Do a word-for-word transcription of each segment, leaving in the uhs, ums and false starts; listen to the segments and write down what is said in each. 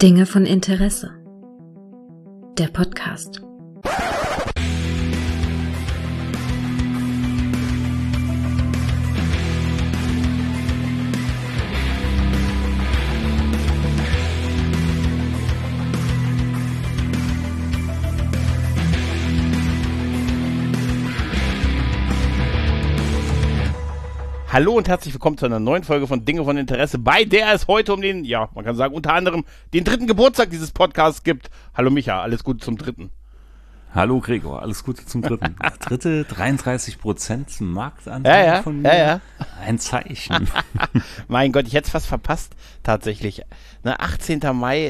Dinge von Interesse. Der Podcast. Hallo und herzlich willkommen zu einer neuen Folge von Dinge von Interesse, bei der es heute um den, ja, man kann sagen, unter anderem den dritten Geburtstag dieses Podcasts gibt. Hallo Micha, alles Gute zum dritten. Hallo Gregor, alles Gute zum dritten. Dritte, dreiunddreißig Prozent Marktanteil ja, ja, von mir. Ja, ja. Ein Zeichen. Mein Gott, ich hätte es fast verpasst, tatsächlich. Ne, achtzehnter Mai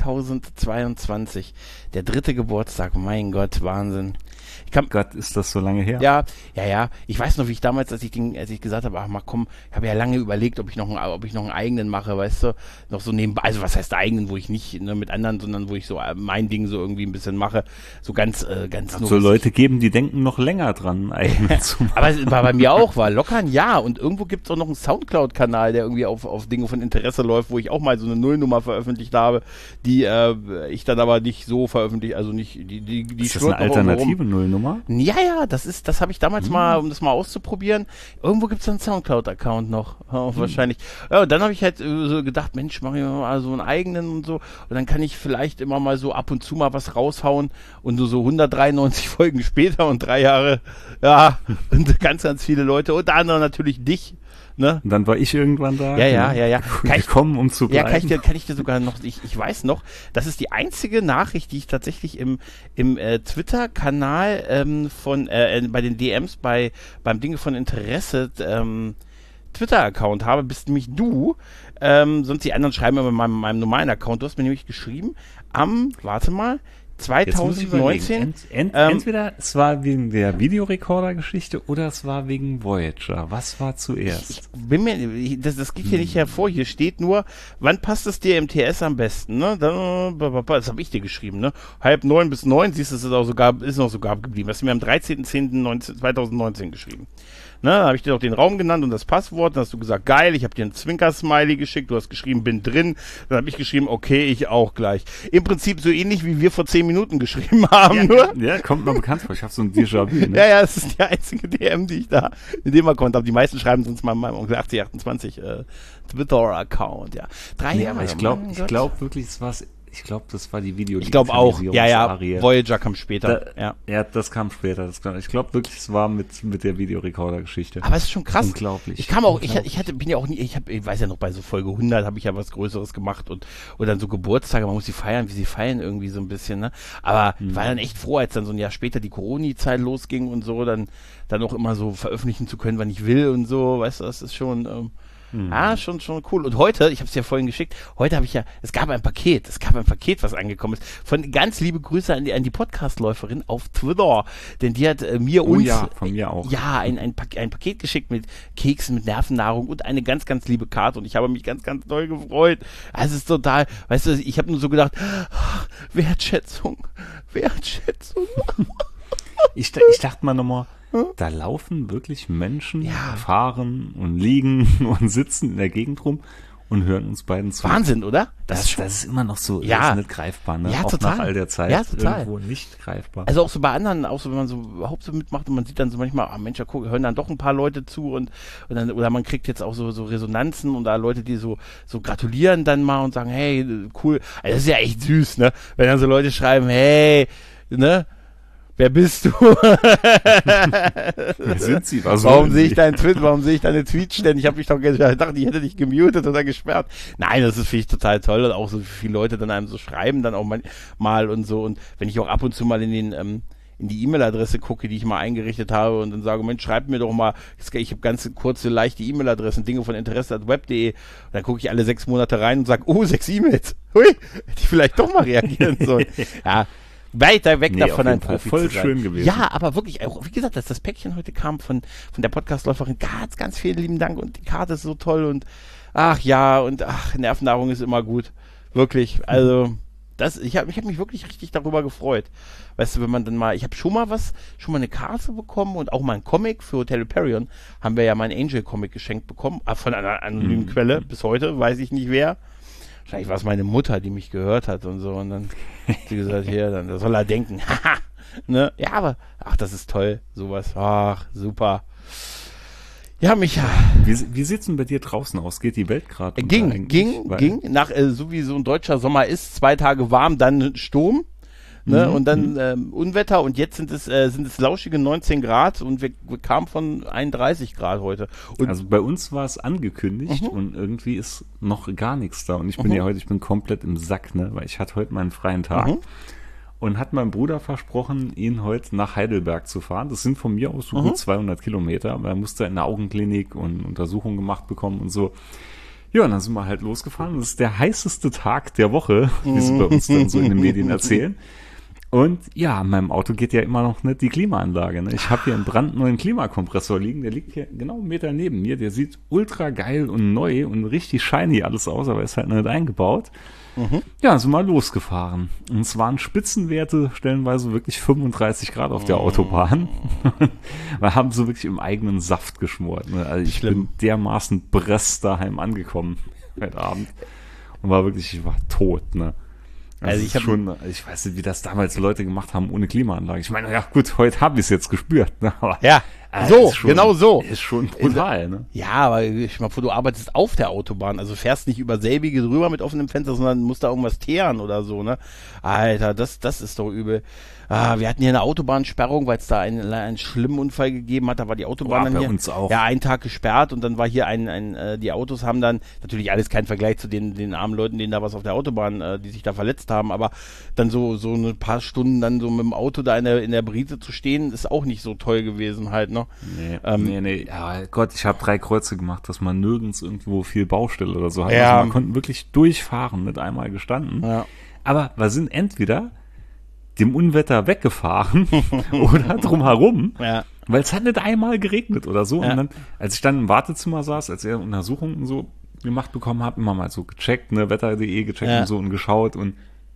zweitausendzweiundzwanzig, der dritte Geburtstag, mein Gott, Wahnsinn. Ich kann, Gott, ist das so lange her? Ja, ja, ja. Ich weiß noch, wie ich damals, als ich den, als ich gesagt habe, ach mal komm, ich habe ja lange überlegt, ob ich noch einen, ob ich noch einen eigenen mache, weißt du, noch so nebenbei, also was heißt eigenen, wo ich nicht ne, mit anderen, sondern wo ich so mein Ding so irgendwie ein bisschen mache, so ganz, äh, ganz nur. So Leute geben, die denken noch länger dran, eigenen zu machen. Aber es war bei mir auch, war locker ein Jahr und irgendwo gibt es auch noch einen Soundcloud-Kanal, der irgendwie auf, auf Dinge von Interesse läuft, wo ich auch mal so eine Nullnummer veröffentlicht habe, die äh, ich dann aber nicht so veröffentlicht, also nicht, die, die, die ist das eine alternative Nullnummer? Ja, ja, das ist, das habe ich damals hm. mal, um das mal auszuprobieren. Irgendwo gibt es einen Soundcloud-Account noch, oh, hm. wahrscheinlich. Ja, und dann habe ich halt äh, so gedacht, Mensch, mache ich mal so einen eigenen und so. Und dann kann ich vielleicht immer mal so ab und zu mal was raushauen und so, so hundertdreiundneunzig Folgen später und drei Jahre, ja, und ganz, ganz viele Leute, unter anderem natürlich dich. Ne? Und dann war ich irgendwann da. Ja, ja, ja, ja. Kann ich kommen, um zu bleiben. Ja, kann ich dir, kann ich dir sogar noch, ich, ich weiß noch, das ist die einzige Nachricht, die ich tatsächlich im, im äh, Twitter-Kanal ähm, von, äh, bei den D Ms bei, beim Dinge von Interesse, ähm, Twitter-Account habe, bist nämlich du, ähm, sonst die anderen schreiben immer mit meinem, meinem normalen Account. Du hast mir nämlich geschrieben, am, warte mal, zweitausendneunzehn. Ent, ent, ähm, entweder es war wegen der Videorekorder-Geschichte oder es war wegen Voyager. Was war zuerst? Ich, ich bin mir, ich, das, das geht hier hm. nicht hervor. Hier steht nur, wann passt es dir im T S am besten? Ne? Dann, das habe ich dir geschrieben. Ne? Halb neun bis neun, siehst du, es ist auch sogar, ist noch sogar geblieben. Das hast du mir am dreizehnten zehnten zweitausendneunzehn geschrieben. Ne, da habe ich dir auch den Raum genannt und das Passwort, dann hast du gesagt, geil, ich habe dir einen Zwinker-Smiley geschickt, du hast geschrieben, bin drin, dann habe ich geschrieben, okay, ich auch gleich. Im Prinzip so ähnlich, wie wir vor zehn Minuten geschrieben haben, ja, nur. Ja, kommt mir bekannt vor, ich habe so ein Déjà-vu, ne? Ja, ja, das ist die einzige D M, die ich da in dem Account habe. Die meisten schreiben sonst mal in meinem Onkel achtzig achtundzwanzig äh, Twitter-Account, ja. Drei nee, Jahre, aber ich glaube, ich glaube wirklich, es war Ich glaube, das war die Video. Ich glaube auch. Ja, ja. Voyager kam später. Da, ja. ja, das kam später. Das kam, ich glaube wirklich, es war mit mit der Videorekorder-Geschichte. Aber es ist schon krass. Unglaublich. Ich kam auch. Unglaublich. Ich, ich hatte, bin ja auch nie. Ich habe, ich weiß ja noch, bei so Folge hundert habe ich ja was Größeres gemacht und und dann so Geburtstage. Man muss sie feiern, wie sie feiern irgendwie so ein bisschen. Ne? Aber hm. war dann echt froh, als dann so ein Jahr später die Corona-Zeit losging und so, dann dann auch immer so veröffentlichen zu können, wann ich will und so. Weißt du, das ist schon. Ähm, Mhm. Ah, schon, schon cool. Und heute, ich habe es ja vorhin geschickt, heute habe ich ja, es gab ein Paket, es gab ein Paket, was angekommen ist. Von ganz liebe Grüße an die, an die Podcast-Läuferin auf Twitter, denn die hat äh, mir oh uns, ja, von mir auch. Äh, ja, ein, ein, Pak- ein Paket geschickt mit Keksen, mit Nervennahrung und eine ganz, ganz liebe Karte und ich habe mich ganz, ganz doll gefreut. Also es ist total, weißt du, ich habe nur so gedacht, ach, Wertschätzung, Wertschätzung. ich, ich dachte mal nochmal, da laufen wirklich Menschen, ja. fahren und liegen und sitzen in der Gegend rum und hören uns beiden zu. Wahnsinn, oder? Das, das, ist, das ist immer noch so, ja. das ist nicht greifbar, ne? Ja, auch total. nach all der Zeit ja, total. irgendwo nicht greifbar. Also auch so bei anderen, auch so wenn man so überhaupt so mitmacht und man sieht dann so manchmal, ah Mensch, da guck, hören dann doch ein paar Leute zu und, und dann, oder man kriegt jetzt auch so, so Resonanzen und da Leute, die so, so gratulieren dann mal und sagen, hey, cool. Also das ist ja echt süß, ne? Wenn dann so Leute schreiben, hey, ne? Wer bist du? Wer sind Sie? Was warum sehe ich deinen Tweet? Warum sehe ich deine Tweets ständig? Ich habe mich doch gedacht, ich hätte dich gemutet oder gesperrt. Nein, das ist finde ich total toll und auch so viele Leute dann einem so schreiben dann auch mal, mal und so und wenn ich auch ab und zu mal in den ähm, in die E-Mail-Adresse gucke, die ich mal eingerichtet habe und dann sage, Mensch, schreibt mir doch mal, ich habe ganz kurze, leichte E-Mail-Adressen, Dinge von Interesse at web punkt de und dann gucke ich alle sechs Monate rein und sage, oh, sechs E-Mails. Hui, hätte ich vielleicht doch mal reagieren sollen. Ja. Weiter weg nee, davon ein Profi voll zu sein. Schön gewesen. Ja, aber wirklich, auch wie gesagt, dass das Päckchen heute kam von, von der Podcast-Läuferin, ganz, ganz vielen lieben Dank und die Karte ist so toll und ach ja, und ach, Nervennahrung ist immer gut. Wirklich, also das, ich habe ich hab mich wirklich richtig darüber gefreut. Weißt du, wenn man dann mal, ich habe schon mal was, schon mal eine Karte bekommen und auch mal einen Comic für Hotel Hyperion, haben wir ja mal einen Angel-Comic geschenkt bekommen, von einer anonymen mhm. Quelle, bis heute, weiß ich nicht wer. wahrscheinlich war es meine Mutter, die mich gehört hat und so. Und dann hat sie gesagt, hier, dann soll er denken, haha, ne? Ja, aber, ach, das ist toll, sowas. Ach, super. Ja, Micha. Wie, wie sieht's denn bei dir draußen aus? Geht die Welt gerade? Ging, ging, Weil ging. Nach, äh, so wie so ein deutscher Sommer ist, zwei Tage warm, dann Sturm. Ne, Mhm, und dann ähm, Unwetter und jetzt sind es äh, sind es lauschige neunzehn Grad und wir, wir kamen von einunddreißig Grad heute. Und Also bei uns war es angekündigt Mhm. und irgendwie ist noch gar nichts da. Und ich bin Mhm. ja heute, ich bin komplett im Sack, ne? Weil ich hatte heute meinen freien Tag Mhm. und hat meinem Bruder versprochen, ihn heute nach Heidelberg zu fahren. Das sind von mir aus so Mhm. gut zweihundert Kilometer, aber er musste in der Augenklinik und Untersuchungen gemacht bekommen und so. Ja, und dann sind wir halt losgefahren. Das ist der heißeste Tag der Woche, wie sie bei uns dann so in den Medien erzählen. Und ja, an meinem Auto geht ja immer noch nicht die Klimaanlage. Ne? Ich habe hier einen brandneuen Klimakompressor liegen, der liegt hier genau einen Meter neben mir. Der sieht ultra geil und neu und richtig shiny alles aus, aber ist halt nicht eingebaut. Mhm. Ja, sind wir losgefahren. Und es waren Spitzenwerte, stellenweise wirklich fünfunddreißig Grad auf der Autobahn. Wir haben so wirklich im eigenen Saft geschmort. Ne? Also ich Schlimm. bin dermaßen Brest daheim angekommen heute Abend. Und war wirklich, ich war tot, ne? Also, Also ich ich hab- schon, ich weiß nicht, wie das damals Leute gemacht haben ohne Klimaanlage. Ich meine, ja gut, heute habe ich es jetzt gespürt. Ne? Aber, Ja, äh, so, ist schon, genau so. Ist schon brutal, ne? Ja, aber ich mal vor, du arbeitest auf der Autobahn, also fährst nicht über selbige drüber mit offenem Fenster, sondern musst da irgendwas teeren oder so, ne? Alter, das, das ist doch übel. Ah, wir hatten hier eine Autobahnsperrung, weil es da einen, einen schlimmen Unfall gegeben hat, da war die Autobahn Oh, dann bei hier, uns auch. ja, einen Tag gesperrt und dann war hier ein, ein äh, die Autos haben dann, natürlich alles kein Vergleich zu den, den armen Leuten, denen da was auf der Autobahn, äh, die sich da verletzt haben, aber dann so, so ein paar Stunden dann so mit dem Auto da in der, in der Brise zu stehen, ist auch nicht so toll gewesen halt, ne? Nee, Ähm, nee, nee. Ja, Gott, ich habe drei Kreuze gemacht, dass man nirgends irgendwo viel Baustelle oder so hat. Ja. Also man konnte wirklich durchfahren, nicht einmal gestanden. Ja. Aber wir sind entweder dem Unwetter weggefahren oder drumherum, Ja. weil es hat nicht einmal geregnet oder so. Ja. Und dann, als ich dann im Wartezimmer saß, als er Untersuchungen und so gemacht bekommen hat, immer mal so gecheckt, ne, wetter punkt de gecheckt Ja. und so und geschaut und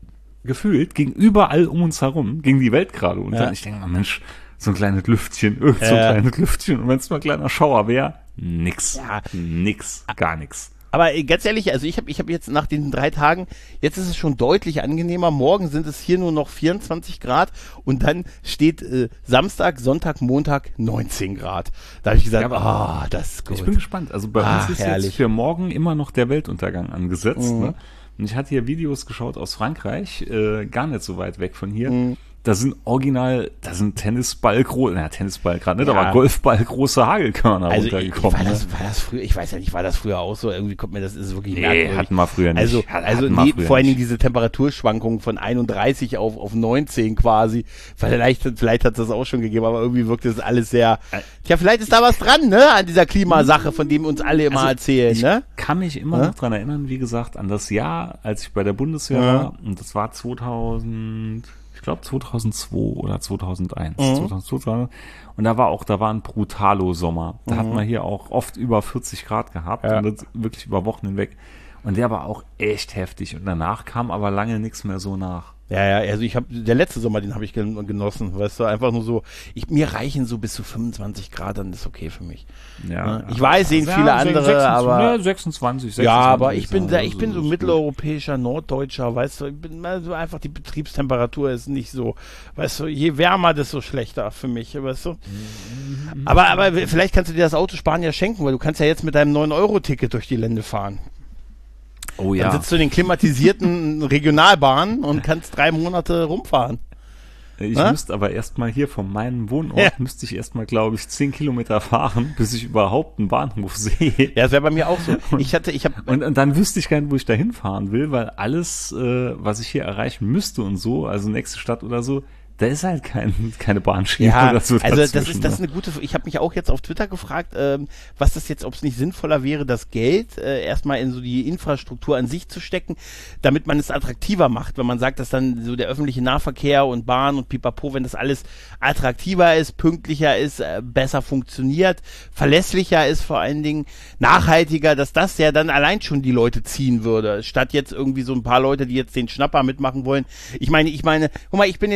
gefühlt ging überall um uns herum, ging die Welt gerade unter. Ja. Und ich denke mal, Mensch, so ein kleines Lüftchen, irgend so ein Ja. kleines Lüftchen. Und wenn es mal ein kleiner Schauer wäre, nix. Ja. Nix, gar nix. Aber äh, ganz ehrlich, also ich habe ich hab jetzt nach den drei Tagen, jetzt ist es schon deutlich angenehmer. Morgen sind es hier nur noch vierundzwanzig Grad und dann steht äh, Samstag, Sonntag, Montag neunzehn Grad. Da habe ich gesagt, Ja, aber- ah, das ist gut. Ich bin gespannt. Also bei Ach, uns ist herrlich. jetzt für morgen immer noch der Weltuntergang angesetzt. Mhm. Ne? Und ich hatte hier Videos geschaut aus Frankreich, äh, gar nicht so weit weg von hier. Mhm. Da sind original, da sind Tennisball groß, na Tennisball gerade nicht, Ja. aber Golfball große Hagelkörner also ich, runtergekommen. war, ne? das, war das früher, ich weiß ja nicht, war das früher auch so? Irgendwie kommt mir das, ist wirklich Nee, merkwürdig. hatten wir früher nicht. Also, Hat- also hatten wir nee, früher vor allen Dingen nicht. diese Temperaturschwankungen von einunddreißig auf, auf neunzehn quasi. Vielleicht, vielleicht hat es das auch schon gegeben, aber irgendwie wirkt das alles sehr, Äh, tja, vielleicht ist da was dran, ne, an dieser Klimasache, von dem uns alle immer Also, erzählen, ich ne? kann mich immer Ja? noch dran erinnern, wie gesagt, an das Jahr, als ich bei der Bundeswehr Ja. war. Und das war zweitausend, ich glaube zweitausendzwei oder zweitausendeins. Mhm. zweitausendzwei. Und da war auch, da war ein Brutalo-Sommer. Da hat man hier auch oft über vierzig Grad gehabt. Ja. Und das wirklich über Wochen hinweg. Und der war auch echt heftig. Und danach kam aber lange nichts mehr so nach. Ja, ja, also ich habe, der letzte Sommer, den habe ich gen- genossen, weißt du, einfach nur so, ich, mir reichen so bis zu fünfundzwanzig Grad, dann ist okay für mich. Ja, ich weiß, sehen viele andere, sechsundzwanzig, aber- Ja, sechsundzwanzig, sechsundzwanzig. Ja, aber ich bin, da, also, ich bin so ist gut. mitteleuropäischer, Norddeutscher, weißt du, ich bin also einfach, die Betriebstemperatur ist nicht so, weißt du, je wärmer, desto schlechter für mich, weißt du. Aber, aber vielleicht kannst du dir das Auto sparen ja schenken, weil du kannst ja jetzt mit deinem neun Euro Ticket durch die Lände fahren. Oh Dann ja. sitzt du in den klimatisierten Regionalbahnen und kannst drei Monate rumfahren. Ich Na? müsste aber erstmal hier von meinem Wohnort, Ja. müsste ich erstmal, glaube ich, zehn Kilometer fahren, bis ich überhaupt einen Bahnhof sehe. Ja, das wäre bei mir auch so. Ich hatte, ich habe Und, und dann wüsste ich gar nicht, wo ich da hinfahren will, weil alles, äh, was ich hier erreichen müsste und so, also nächste Stadt oder so, da ist halt kein, keine Bahnschiene Ja, oder so also das dazwischen, ist, das ist ne? eine gute, ich habe mich auch jetzt auf Twitter gefragt, ähm, was das jetzt, ob es nicht sinnvoller wäre, das Geld äh, erstmal in so die Infrastruktur an sich zu stecken, damit man es attraktiver macht, wenn man sagt, dass dann so der öffentliche Nahverkehr und Bahn und Pipapo, wenn das alles attraktiver ist, pünktlicher ist, äh, besser funktioniert, verlässlicher ist vor allen Dingen, nachhaltiger, dass das ja dann allein schon die Leute ziehen würde, statt jetzt irgendwie so ein paar Leute, die jetzt den Schnapper mitmachen wollen. Ich meine, ich meine, guck mal, ich bin in den, als Kind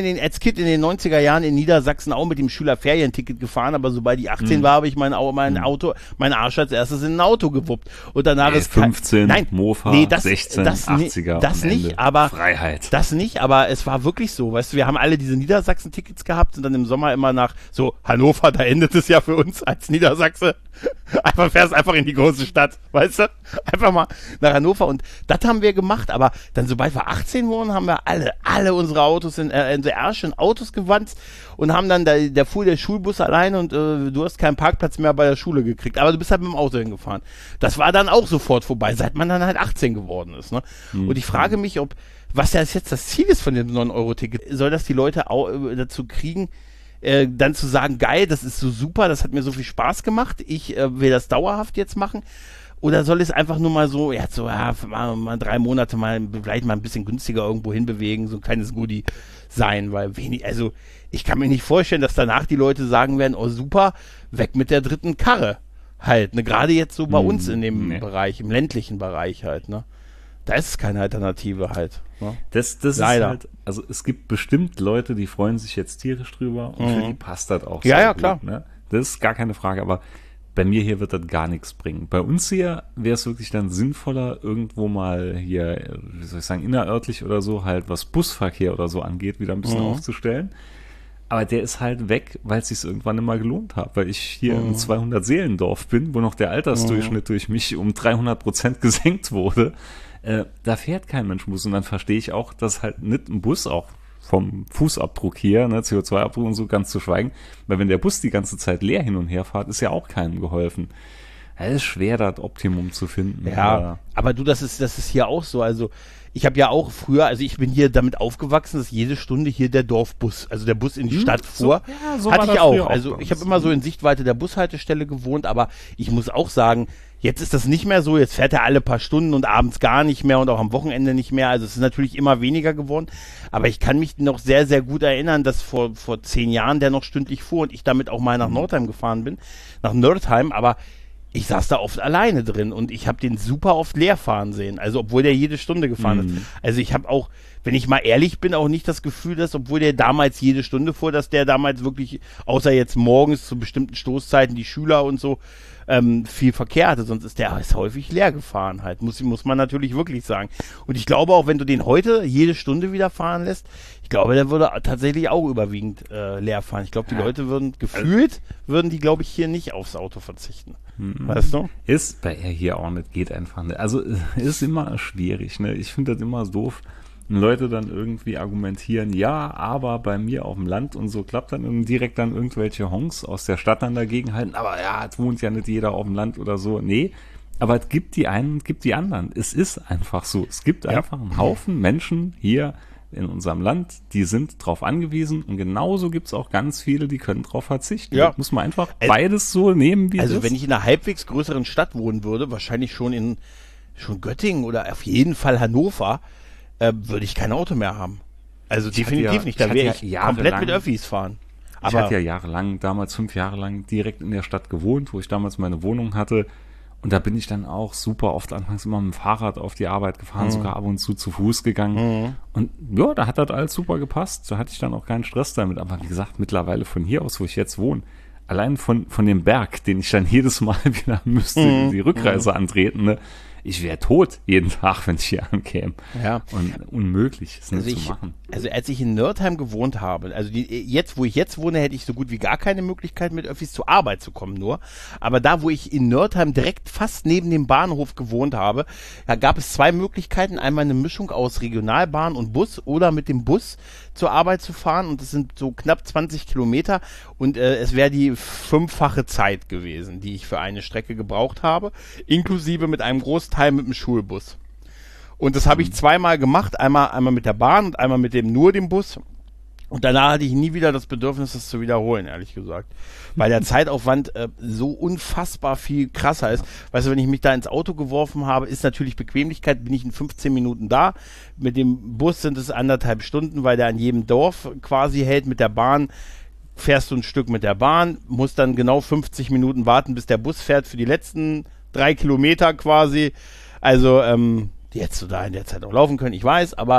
Kind in den neunziger Jahren in Niedersachsen auch mit dem Schülerferienticket gefahren, aber sobald ich achtzehn Mhm. war, habe ich mein, Au- mein Auto, mein Arsch als erstes in ein Auto gewuppt. Und danach Nee, ist kein- fünfzehn, nein, Mofa, nee, das, sechzehn, das, ni- achtziger. Das am nicht, Ende. aber Freiheit. das nicht, aber es war wirklich so, weißt du, wir haben alle diese Niedersachsen-Tickets gehabt und dann im Sommer immer nach so Hannover, da endet es ja für uns als Niedersachse. Einfach fährst einfach in die große Stadt, weißt du? Einfach mal nach Hannover und das haben wir gemacht, aber dann sobald wir achtzehn wurden, haben wir alle, alle unsere Autos in, äh, in so Ärsche in Autos gewanzt und haben dann, da, da fuhr der Schulbus alleine und äh, du hast keinen Parkplatz mehr bei der Schule gekriegt, aber du bist halt mit dem Auto hingefahren. Das war dann auch sofort vorbei, seit man dann halt achtzehn geworden ist, ne? Mhm. Und ich frage mich, ob, was ja jetzt das Ziel ist von dem neun Euro Ticket, soll das die Leute auch äh, dazu kriegen, Äh, dann zu sagen, geil, das ist so super, das hat mir so viel Spaß gemacht, ich äh, will das dauerhaft jetzt machen, oder soll es einfach nur mal so, ja, so, ja, mal, mal drei Monate mal, vielleicht mal ein bisschen günstiger irgendwo hinbewegen, so ein kleines Goodie sein, weil wenig, also, ich kann mir nicht vorstellen, dass danach die Leute sagen werden, oh super, weg mit der dritten Karre, halt, ne, gerade jetzt so bei Hm, uns in dem nee. Bereich, im ländlichen Bereich halt, ne, da ist es keine Alternative halt, ne? Das, das Leider. ist halt, also es gibt bestimmt Leute, die freuen sich jetzt tierisch drüber und für die passt das auch Ja, sehr ja, gut, klar. Ne? Das ist gar keine Frage, aber bei mir hier wird das gar nichts bringen. Bei uns hier wäre es wirklich dann sinnvoller, irgendwo mal hier, wie soll ich sagen, innerörtlich oder so, halt was Busverkehr oder so angeht, wieder ein bisschen Mhm. aufzustellen. Aber der ist halt weg, weil es sich irgendwann immer gelohnt hat, weil ich hier im zweihundert-Seelendorf bin, wo noch der Altersdurchschnitt durch mich um dreihundert Prozent gesenkt wurde. Äh, da fährt kein Mensch Bus und dann verstehe ich auch, dass halt nicht ein Bus auch vom Fußabdruck hier, ne, C O zwei Abdruck und so ganz zu schweigen, weil wenn der Bus die ganze Zeit leer hin und her fährt, ist ja auch keinem geholfen. Es ist schwer, das Optimum zu finden. Ja, aber- aber du, das ist, das ist hier auch so. Also ich habe ja auch früher, also ich bin hier damit aufgewachsen, dass jede Stunde hier der Dorfbus, also der Bus in die Hm, Stadt so- fuhr. ja, so Hatte war ich das auch. früher auch Also bei ich uns. habe immer so in Sichtweite der Bushaltestelle gewohnt, aber ich muss auch sagen, jetzt ist das nicht mehr so. Jetzt fährt er alle paar Stunden und abends gar nicht mehr und auch am Wochenende nicht mehr. Also es ist natürlich immer weniger geworden. Aber ich kann mich noch sehr, sehr gut erinnern, dass vor, vor zehn Jahren der noch stündlich fuhr und ich damit auch mal nach Nordheim gefahren bin, nach Nordheim, aber ich saß da oft alleine drin und ich habe den super oft leer fahren sehen, also obwohl der jede Stunde gefahren Mhm. ist. Also ich habe auch, wenn ich mal ehrlich bin, auch nicht das Gefühl, dass, obwohl der damals jede Stunde fuhr, dass der damals wirklich, außer jetzt morgens zu bestimmten Stoßzeiten, die Schüler und so, ähm, viel Verkehr hatte, sonst ist der ist häufig leer gefahren halt, muss, muss man natürlich wirklich sagen. Und ich glaube auch, wenn du den heute jede Stunde wieder fahren lässt, ich glaube, der würde tatsächlich auch überwiegend äh, leer fahren. Ich glaube, die Ja. Leute würden, gefühlt, würden die, glaube ich, hier nicht aufs Auto verzichten. Mhm. Weißt du? Ist bei er hier auch nicht, geht einfach nicht. Also ist immer schwierig, ne? Ich finde das immer doof, wenn Leute dann irgendwie argumentieren, ja, aber bei mir auf dem Land und so klappt dann und direkt dann irgendwelche Honks aus der Stadt dann dagegen halten, aber ja, es wohnt ja nicht jeder auf dem Land oder so. Nee, aber es gibt die einen und gibt die anderen. Es ist einfach so. Es gibt Ja. einfach einen Haufen Menschen hier in unserem Land, die sind drauf angewiesen und genauso gibt es auch ganz viele, die können drauf verzichten. Ja. Das muss man einfach Also- beides so nehmen, wie es Also ist. wenn ich in einer halbwegs größeren Stadt wohnen würde, wahrscheinlich schon in schon Göttingen oder auf jeden Fall Hannover, äh, würde ich kein Auto mehr haben. Also Ich hatte definitiv ja- nicht. Da ich wäre hatte ich ja komplett jahrelang- mit Öffis fahren. Ich Aber hatte ja jahrelang, damals fünf Jahre lang direkt in der Stadt gewohnt, wo ich damals meine Wohnung hatte. Und da bin ich dann auch super oft anfangs immer mit dem Fahrrad auf die Arbeit gefahren, Mhm. sogar ab und zu zu Fuß gegangen. Und ja, da hat das alles super gepasst. Da hatte ich dann auch keinen Stress damit. Aber wie gesagt, mittlerweile von hier aus, wo ich jetzt wohne, allein von, von dem Berg, den ich dann jedes Mal wieder müsste, Mhm. die Rückreise antreten, ne? Ich wäre tot jeden Tag, wenn ich hier ankäme. ja. Und unmöglich, ist nicht Also zu ich, machen. also als ich in Nördheim gewohnt habe, also die, jetzt, wo ich jetzt wohne, hätte ich so gut wie gar keine Möglichkeit, mit Öffis zur Arbeit zu kommen nur. Aber da, wo ich in Nördheim direkt fast neben dem Bahnhof gewohnt habe, da gab es zwei Möglichkeiten. Einmal eine Mischung aus Regionalbahn und Bus oder mit dem Bus zur Arbeit zu fahren. Und das sind so knapp zwanzig Kilometer. Und äh, es wäre die fünffache Zeit gewesen, die ich für eine Strecke gebraucht habe, inklusive mit einem Großteil mit dem Schulbus. Und das habe ich zweimal gemacht, einmal, einmal mit der Bahn und einmal mit dem nur dem Bus. Und danach hatte ich nie wieder das Bedürfnis, das zu wiederholen, ehrlich gesagt. Weil der Zeitaufwand äh, so unfassbar viel krasser ist. Weißt du, wenn ich mich da ins Auto geworfen habe, ist natürlich Bequemlichkeit, bin ich in fünfzehn Minuten da. Mit dem Bus sind es anderthalb Stunden, weil der an jedem Dorf quasi hält. Mit der Bahn fährst du ein Stück mit der Bahn, musst dann genau fünfzig Minuten warten, bis der Bus fährt für die letzten drei Kilometer quasi. Also, ähm, die hättest du da in der Zeit auch laufen können, ich weiß, aber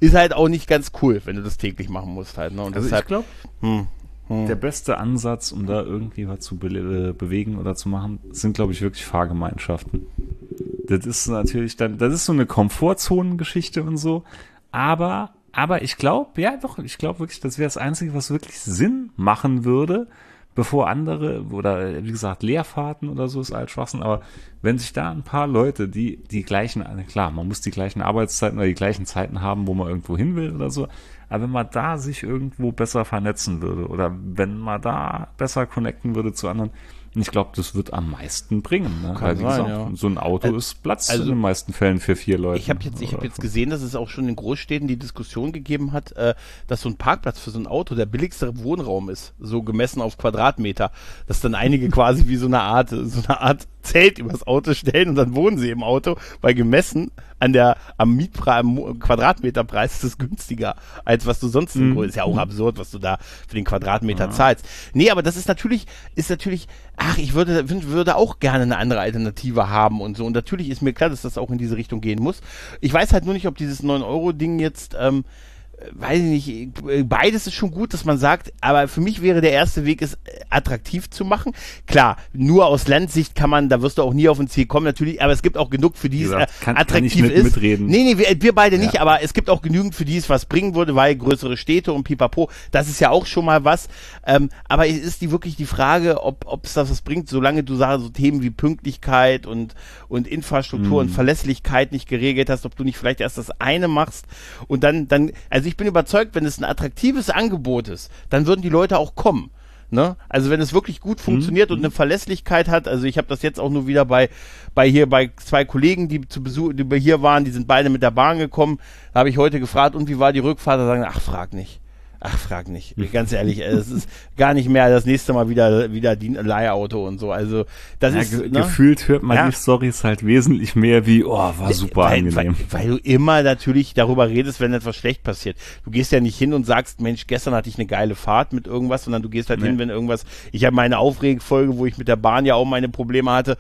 ist halt auch nicht ganz cool, wenn du das täglich machen musst halt. Ne? Und also deshalb, ich glaube, hm, hm. der beste Ansatz, um da irgendwie was zu be äh, bewegen oder zu machen, sind, glaube ich, wirklich Fahrgemeinschaften. Das ist natürlich dann, das ist so eine Komfortzonengeschichte und so, aber, aber ich glaube, ja doch, ich glaube wirklich, das wäre das Einzige, was wirklich Sinn machen würde, bevor andere, oder wie gesagt, Leerfahrten oder so ist alles Schwachsinn, aber wenn sich da ein paar Leute, die die gleichen, klar, man muss die gleichen Arbeitszeiten oder die gleichen Zeiten haben, wo man irgendwo hin will oder so, aber wenn man da sich irgendwo besser vernetzen würde oder wenn man da besser connecten würde zu anderen, ich glaube, das wird am meisten bringen. Ne? Weil, wie sein, gesagt, ja. so ein Auto Also, ist Platz also, in den meisten Fällen für vier Leute. Ich habe jetzt, ich hab jetzt gesehen, dass es auch schon in Großstädten die Diskussion gegeben hat, äh, dass so ein Parkplatz für so ein Auto der billigste Wohnraum ist, so gemessen auf Quadratmeter. Dass dann einige quasi wie so eine Art, so eine Art Zelt übers Auto stellen und dann wohnen sie im Auto, weil gemessen an der, am Mietpreis, am Quadratmeterpreis ist es günstiger, als was du sonst mhm. ist ja auch absurd, was du da für den Quadratmeter ja. zahlst. Nee, aber das ist natürlich, ist natürlich, ach, ich würde, würde auch gerne eine andere Alternative haben und so. Und natürlich ist mir klar, dass das auch in diese Richtung gehen muss. Ich weiß halt nur nicht, ob dieses neun Euro Ding jetzt, ähm, weiß ich nicht, beides ist schon gut, dass man sagt, aber für mich wäre der erste Weg, es attraktiv zu machen. Klar, nur aus Landsicht kann man, da wirst du auch nie auf ein Ziel kommen, natürlich, aber es gibt auch genug, für die es äh, kann, attraktiv kann ich ist. Mitreden. Nee, nee, wir, wir beide nicht, ja. aber es gibt auch genügend, für die es was bringen würde, weil größere Städte und pipapo, das ist ja auch schon mal was. Ähm, aber es ist die wirklich die Frage, ob ob es das was bringt, solange du sagst, so Themen wie Pünktlichkeit und, und Infrastruktur mhm. und Verlässlichkeit nicht geregelt hast, ob du nicht vielleicht erst das eine machst und dann, dann, also ich bin überzeugt, wenn es ein attraktives Angebot ist, dann würden die Leute auch kommen. Ne? Also wenn es wirklich gut funktioniert mhm. und eine Verlässlichkeit hat, also ich habe das jetzt auch nur wieder bei bei hier bei zwei Kollegen, die zu Besuch, die hier waren, die sind beide mit der Bahn gekommen, da habe ich heute gefragt, und wie war die Rückfahrt? Da sagen, ach, frag nicht. Ach, frag nicht. Ganz ehrlich, es ist gar nicht mehr das nächste Mal wieder wieder die Leihauto und so. Also das ja, ist ge- ne? gefühlt hört man ja. die Storys halt wesentlich mehr wie, oh, war super weil, angenehm. Weil, weil du immer natürlich darüber redest, wenn etwas schlecht passiert. Du gehst ja nicht hin und sagst, Mensch, gestern hatte ich eine geile Fahrt mit irgendwas, sondern du gehst halt nee. hin, wenn irgendwas. Ich habe meine Aufregfolge, wo ich mit der Bahn ja auch meine Probleme hatte.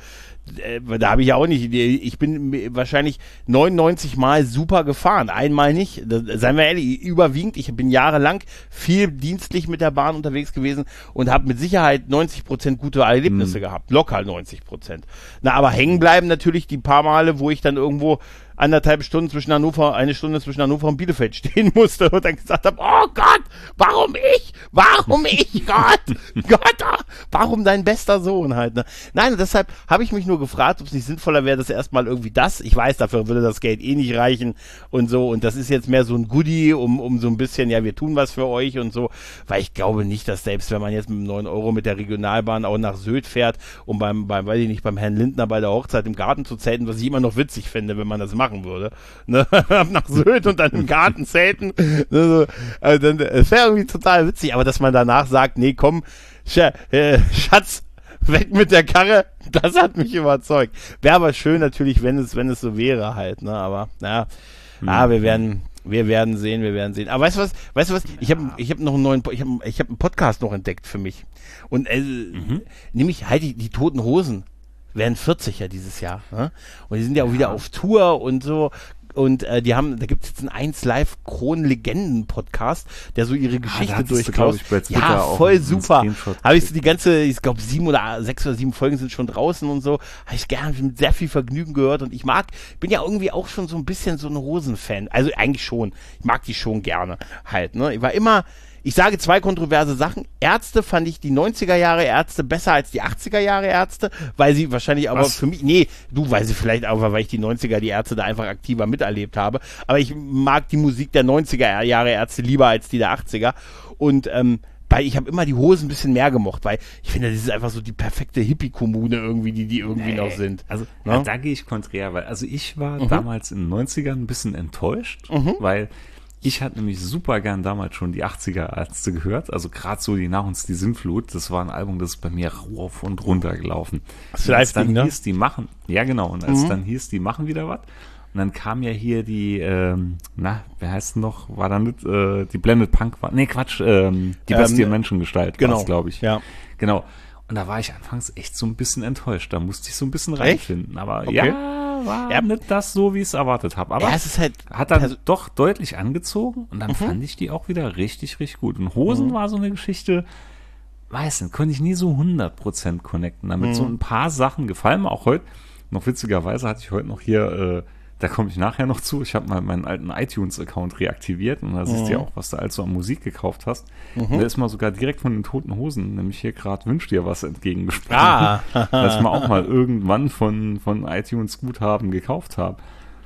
Da habe ich ja auch nicht, ich bin wahrscheinlich neunundneunzig Mal super gefahren, einmal nicht, das, seien wir ehrlich, überwiegend, ich bin jahrelang viel dienstlich mit der Bahn unterwegs gewesen und habe mit Sicherheit neunzig Prozent gute Erlebnisse mhm. gehabt, locker neunzig Prozent. Na, aber hängen bleiben natürlich die paar Male, wo ich dann irgendwo anderthalb Stunden zwischen Hannover, eine Stunde zwischen Hannover und Bielefeld stehen musste und dann gesagt habe, oh Gott, warum ich? Warum ich? Gott, Gott, oh, warum dein bester Sohn halt? Ne? Nein, und deshalb habe ich mich nur gefragt, ob es nicht sinnvoller wäre, dass erstmal irgendwie das, ich weiß, dafür würde das Geld eh nicht reichen und so, und das ist jetzt mehr so ein Goodie, um, um so ein bisschen, ja, wir tun was für euch und so, weil ich glaube nicht, dass selbst wenn man jetzt mit neun Euro mit der Regionalbahn auch nach Sylt fährt, um beim, beim, weiß ich nicht, beim Herrn Lindner bei der Hochzeit im Garten zu zelten, was ich immer noch witzig finde, wenn man das macht, machen würde, ne? Nach Sylt und dann im Garten zelten, ne? Also dann, es wäre irgendwie total witzig, aber dass man danach sagt, nee, komm, Sch- äh, Schatz, weg mit der Karre, das hat mich überzeugt. Wäre aber schön natürlich, wenn es, wenn es so wäre halt, ne? Aber naja, mhm. ah, wir werden, wir werden sehen, wir werden sehen. Aber weißt du was, weißt du was, ich habe ich hab noch einen neuen, ich habe ich hab einen Podcast noch entdeckt für mich. Und äh, mhm. nämlich halt die, die Toten Hosen werden vierzig ja dieses Jahr. Ne? Und die sind ja auch ja. wieder auf Tour und so. Und äh, die haben, da gibt es jetzt einen eins Live Kron-Legenden-Podcast, der so ihre Geschichte ah, durchkaut. Ja, voll super. Habe ich so die ganze, ich glaube sieben oder sechs oder sieben Folgen sind schon draußen und so. Habe ich gerne mit sehr viel Vergnügen gehört. Und ich mag, bin ja irgendwie auch schon so ein bisschen so ein Hosen-Fan. Also eigentlich schon. Ich mag die schon gerne halt. Ne? Ich war immer, ich sage zwei kontroverse Sachen. Ärzte fand ich die neunziger Jahre Ärzte besser als die achtziger Jahre Ärzte, weil sie wahrscheinlich aber Was? für mich, nee, du, weil sie vielleicht auch, weil ich die neunziger die Ärzte da einfach aktiver miterlebt habe. Aber ich mag die Musik der neunziger Jahre Ärzte lieber als die der achtziger. Und, ähm, weil ich habe immer die Hosen ein bisschen mehr gemocht, weil ich finde, das ist einfach so die perfekte Hippie-Kommune irgendwie, die die irgendwie nee. noch sind. Also ne? ja, da gehe ich konträr, weil also ich war mhm. damals in den neunzigern ein bisschen enttäuscht, mhm. weil ich hatte nämlich super gern damals schon die achtziger Ärzte gehört, also gerade so die Nach uns die Sintflut, das war ein Album, das ist bei mir rauf und runter gelaufen. Das als dann ne? hieß, die machen, ja genau, und als mhm. dann hieß, die machen wieder was, und dann kam ja hier die, ähm, na, wer heißt noch, war da nicht, äh, die Blended Punk, war, nee Quatsch, ähm, die Bestie ähm, Menschengestalt, genau, glaube ich. Ja. Genau. Und da war ich anfangs echt so ein bisschen enttäuscht. Da musste ich so ein bisschen reinfinden. Aber okay. ja, war ja. nicht das so, wie ich es erwartet habe. Aber ja, es ist halt hat dann also, doch deutlich angezogen und dann mhm. fand ich die auch wieder richtig, richtig gut. Und Hosen mhm. war so eine Geschichte, weiß nicht, konnte ich nie so hundert Prozent connecten. Damit mhm. so ein paar Sachen gefallen mir auch heute. Noch witzigerweise hatte ich heute noch hier, äh, da komme ich nachher noch zu, ich habe mal meinen alten iTunes-Account reaktiviert und da siehst du mhm. ja auch, was du also an Musik gekauft hast. Mhm. Und da ist mal sogar direkt von den Toten Hosen, nämlich hier gerade Wünsch dir was entgegengesprochen, ah. dass ich mal auch mal irgendwann von, von iTunes Guthaben gekauft habe.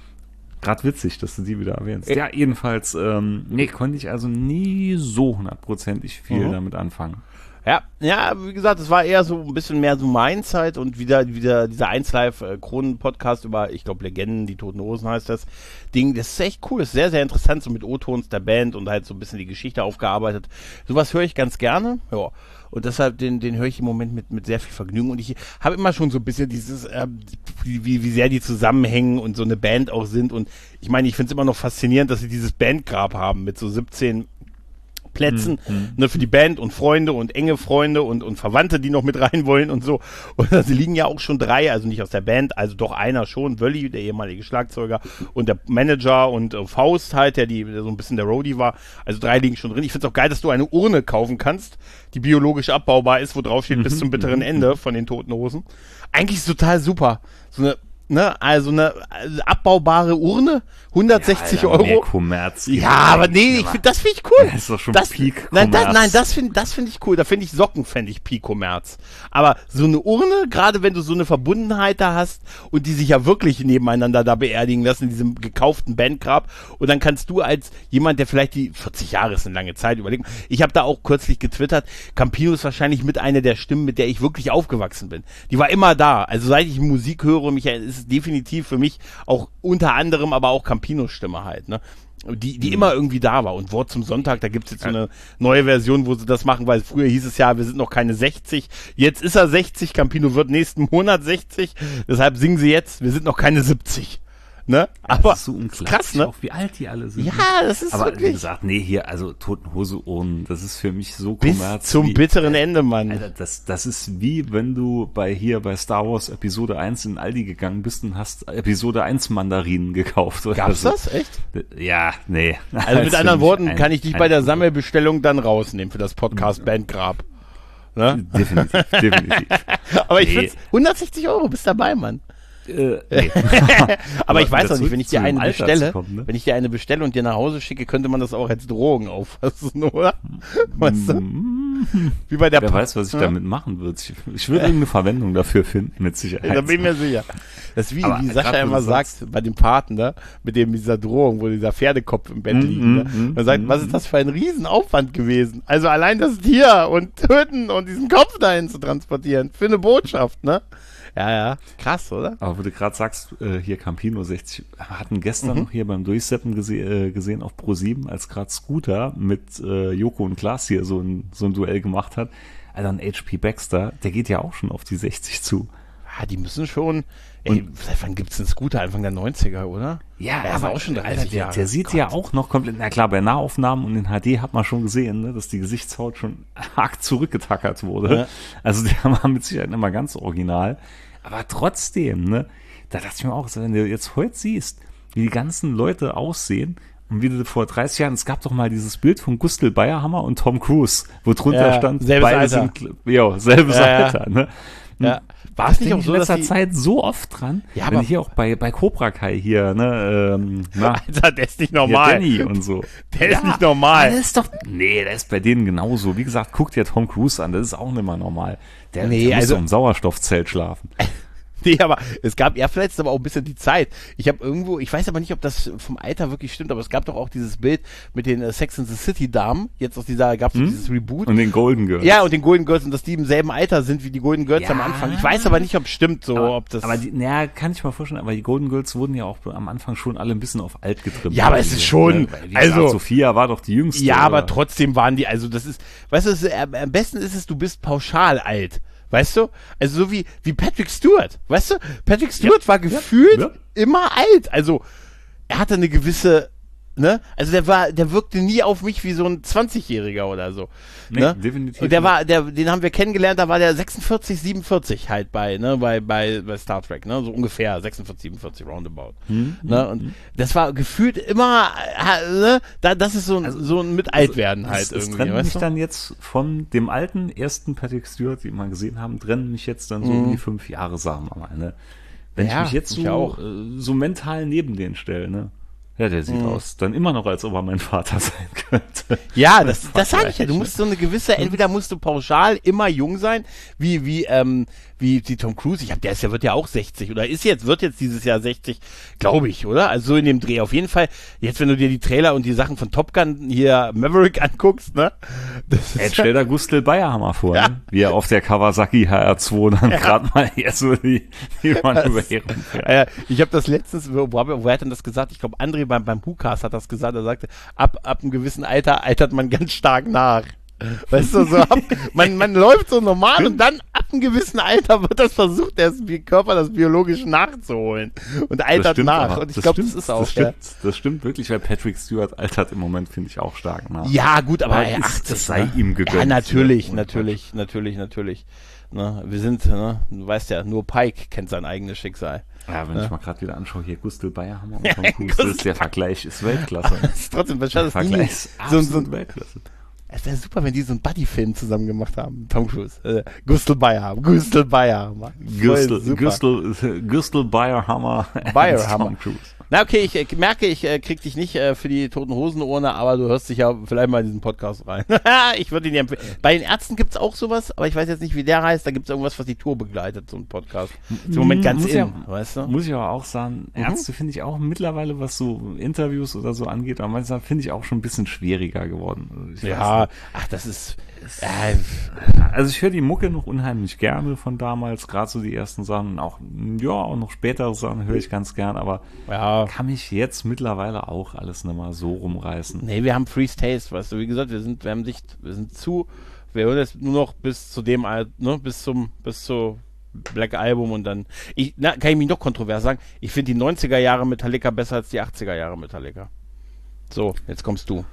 Gerade witzig, dass du die wieder erwähnst. Ja, jedenfalls, ähm, nee, konnte ich also nie so hundertprozentig viel mhm. damit anfangen. Ja, ja, wie gesagt, es war eher so ein bisschen mehr so meine Zeit und wieder, wieder dieser eins Live Kronen-Podcast über, ich glaube, Legenden, die Toten Hosen heißt das Ding. Das ist echt cool, das ist sehr, sehr interessant, so mit O-Tons der Band und halt so ein bisschen die Geschichte aufgearbeitet. Sowas höre ich ganz gerne, ja. Und deshalb, den, den höre ich im Moment mit, mit sehr viel Vergnügen. Und ich habe immer schon so ein bisschen dieses, äh, wie, wie sehr die zusammenhängen und so eine Band auch sind. Und ich meine, ich finde es immer noch faszinierend, dass sie dieses Bandgrab haben mit so siebzehn Plätzen, mhm. ne, für die Band und Freunde und enge Freunde und, und Verwandte, die noch mit rein wollen und so. Und da liegen ja auch schon drei, also nicht aus der Band, also doch einer schon, Wölli, der ehemalige Schlagzeuger und der Manager und äh, Faust halt, der, die, der so ein bisschen der Roadie war. Also drei liegen schon drin. Ich finde es auch geil, dass du eine Urne kaufen kannst, die biologisch abbaubar ist, wo drauf steht, mhm. bis zum bitteren Ende von den Toten Hosen. Eigentlich ist es total super. So eine Ne, also eine also abbaubare Urne, hundertsechzig ja, Euro. Mehr Kommerz. Ja, aber nee, ich find, das finde ich cool. Das ist doch schon das, Peak nein, das, nein, das finde das find ich cool. Da finde ich Socken, fände ich Peak-Kommerz. Aber so eine Urne, gerade wenn du so eine Verbundenheit da hast und die sich ja wirklich nebeneinander da beerdigen lassen in diesem gekauften Bandgrab und dann kannst du als jemand, der vielleicht die vierzig Jahre ist eine lange Zeit, überlegen. Ich habe da auch kürzlich getwittert, Campino ist wahrscheinlich mit einer der Stimmen, mit der ich wirklich aufgewachsen bin. Die war immer da. Also seit ich Musik höre, mich ist es definitiv für mich auch unter anderem, aber auch Campinos Stimme halt, ne? Die, die mhm. immer irgendwie da war. Und Wort zum Sonntag, da gibt's jetzt so eine neue Version, wo sie das machen, weil früher hieß es ja, wir sind noch keine sechzig. Jetzt ist er sechzig, Campino wird nächsten Monat sechzig. Deshalb singen sie jetzt, wir sind noch keine siebzig. Ne? Ja, aber das ist so unglaublich, krass, ne? Auch wie alt die alle sind. Ja, das ist aber wirklich. wie gesagt, nee, hier, also Toten Hose Urnen, das ist für mich so bis Kommerz. Zum wie, bitteren Ende, Mann. Alter, das, das ist wie, wenn du bei hier bei Star Wars Episode eins in Aldi gegangen bist und hast Episode eins Mandarinen gekauft. Oder Gab's so. das? Echt? Ja, nee. Also mit anderen Worten ein, kann ich dich bei der Sammelbestellung dann rausnehmen für das Podcast Bandgrab. Ne? Definitiv, definitiv. Aber ich nee. find's, hundertsechzig Euro, bist dabei, Mann. Äh, nee. Aber ich weiß auch nicht, wenn ich dir eine Alter bestelle, kommen, ne? wenn ich dir eine bestelle und dir nach Hause schicke, könnte man das auch als Drogen auffassen, oder? Weißt du? Wie bei der Wer pa- weiß, was ich ja? damit machen würde. Ich, ich würde irgendeine Verwendung dafür finden, mit Sicherheit. Da bin ich mir sicher. Das ist wie, wie Sascha immer sagt, bei dem Partner, mit dem dieser Drohung, wo dieser Pferdekopf im Bett mm, liegt. Ne? Mm, Man sagt, mm, was ist das für ein Riesenaufwand gewesen? Also allein das Tier und töten und diesen Kopf dahin zu transportieren. Für eine Botschaft, ne? Ja, ja. Krass, oder? Aber wo du gerade sagst, äh, hier Campino sechzig, wir hatten gestern Mhm. noch hier beim Durchseppen gese- äh, gesehen auf ProSieben, als gerade Scooter mit äh, Joko und Klaas hier so ein, so ein Duell gemacht hat. Also ein H P Baxter, der geht ja auch schon auf die sechzig zu. Ja, die müssen schon, ey, seit wann gibt's einen Scooter? Anfang der neunziger, oder? Ja, der aber ist auch schon Alter, dreißig der, Jahre. der sieht Gott. ja auch noch komplett, na klar, bei Nahaufnahmen und in H D hat man schon gesehen, ne, dass die Gesichtshaut schon arg zurückgetackert wurde. Ja. Also der war mit Sicherheit immer ganz original. Aber trotzdem, ne, da dachte ich mir auch, wenn du jetzt heute siehst, wie die ganzen Leute aussehen und wie du vor dreißig Jahren, es gab doch mal dieses Bild von Gustl Bayerhammer und Tom Cruise, wo drunter Ja, stand, selbes beide Alter. sind, ja, selbes Ja, ja. Alter, ne. Ja. War es nicht auch in so, dass letzter die, Zeit so oft dran, Ja, wenn aber- hier auch bei, bei Cobra Kai hier, ne, ähm, na, Alter, der ist nicht ja, normal. Danny und so. Der ist Ja, nicht normal. Der ist doch, nee, der ist bei denen genauso. Wie gesagt, guck dir Tom Cruise an, das ist auch nicht mehr normal. Der, Nee, der muss also- doch im Sauerstoffzelt schlafen. Nee, aber es gab, ja, vielleicht ist aber auch ein bisschen die Zeit. Ich habe irgendwo, ich weiß aber nicht, ob das vom Alter wirklich stimmt, aber es gab doch auch dieses Bild mit den äh, Sex and the City Damen, jetzt aus dieser, gab es Hm? dieses Reboot. Und den Golden Girls. Ja, und den Golden Girls und dass die im selben Alter sind wie die Golden Girls Ja. am Anfang. Ich weiß aber nicht, ob es stimmt, so, aber, ob das. aber die, naja, kann ich mal vorstellen, aber die Golden Girls wurden ja auch am Anfang schon alle ein bisschen auf alt getrimmt. Ja, aber es ist schon, Ne? Weil, wie also- gesagt, Sophia war doch die Jüngste. ja, aber oder? trotzdem waren die, also das ist, weißt du, es ist, äh, am besten ist es, du bist pauschal alt. Weißt du? Also so wie, wie Patrick Stewart. Weißt du? Patrick Stewart war gefühlt ja. immer alt. Also er hatte eine gewisse Ne? Also der war, der wirkte nie auf mich wie so ein zwanzigjähriger oder so. Nee, ne? definitiv. Und der war, der, den haben wir kennengelernt, da war der sechsundvierzig, siebenundvierzig halt bei, ne, bei, bei, bei Star Trek, ne, so ungefähr sechsundvierzig, siebenundvierzig roundabout. Hm, ne? Und hm. das war gefühlt immer, ne, da, das ist so ein, also, so ein mit Altwerden also, halt es, irgendwie. Es trennt weißt mich du? dann jetzt von dem alten ersten Patrick Stewart, den wir gesehen haben, trennen mich jetzt dann so hm. um die fünf Jahre, sagen wir mal, ne. Wenn ja, ich mich jetzt so, auch. so mental neben den stelle, ne. Ja, der sieht mhm. aus dann immer noch, als ob er mein Vater sein könnte. Ja, das, das sage ich ja. Du musst so eine gewisse, entweder musst du pauschal immer jung sein, wie wie ähm, wie die Tom Cruise. Ich hab, der ist ja wird ja auch sechzig oder ist jetzt wird jetzt dieses Jahr sechzig, glaube ich, oder? Also so in dem Dreh. Auf jeden Fall. Jetzt, wenn du dir die Trailer und die Sachen von Top Gun hier Maverick anguckst, ne? Das ist stell da Gustl Bayerhammer vor, ja. ne? Wie er auf der Kawasaki H R zwei dann ja. gerade mal hier so die, die Manövrierung fährt. Äh, ich habe das letztens, wo, wo, wo hat denn das gesagt? Ich glaube, André beim beim WhoCast hat das gesagt. Er sagte, ab ab einem gewissen Alter altert man ganz stark nach. Weißt du, so ab, man, man läuft so normal und dann ab einem gewissen Alter wird das versucht, der Körper das biologisch nachzuholen und altert stimmt, nach. Und ich glaube, das ist auch. Das stimmt, ja. das stimmt wirklich, weil Patrick Stewart altert im Moment, finde ich, auch stark nach. Ja, gut, aber, aber er achtzig, das sei ne? ihm gegönnt. Ja, natürlich, natürlich, natürlich, natürlich. Ne, wir sind, ne, du weißt ja, nur Pike kennt sein eigenes Schicksal. Ja, wenn ja. ich mal gerade wieder anschaue, hier Gustl Bayerhammer und Tom Cruise, ja, der Vergleich ist Weltklasse. Das ist trotzdem, der das Vergleich ist so, so Weltklasse. Es wäre super, wenn die so einen Buddy-Film zusammen gemacht haben. Tom Cruise. Äh, Gustl Bayerhammer. Gustl Bayerhammer. Gustl, Gustl, Gustl Bayerhammer. Bayerhammer. Tom Cruise. Na okay, ich äh, merke, ich äh, krieg dich nicht äh, für die Toten Hosen-Urne, aber du hörst dich ja vielleicht mal in diesen Podcast rein. Ich würde ihn dir empfehlen. Bei den Ärzten gibt's auch sowas, aber ich weiß jetzt nicht, wie der heißt. Da gibt's irgendwas, was die Tour begleitet, so ein Podcast. Ist im Moment ganz muss in, ja, weißt du? Muss ich aber auch sagen, Mhm. Ärzte finde ich auch mittlerweile, was so Interviews oder so angeht, aber manchmal finde ich auch schon ein bisschen schwieriger geworden. Ich Ja, ach, das ist... Äh, also ich höre die Mucke noch unheimlich gerne von damals, gerade so die ersten Sachen, auch ja auch noch spätere Sachen höre ich ganz gern, aber ja. kann mich jetzt mittlerweile auch alles nicht mal so rumreißen. Nee, wir haben Freeze Taste, weißt du, wie gesagt, wir sind, wir haben sich, wir sind zu, wir hören jetzt nur noch bis zu dem, ne, bis zum, bis zu Black Album und dann, ich, na, kann ich mich noch kontrovers sagen, ich finde die neunziger Jahre Metallica besser als die achtziger Jahre Metallica. So, jetzt kommst du.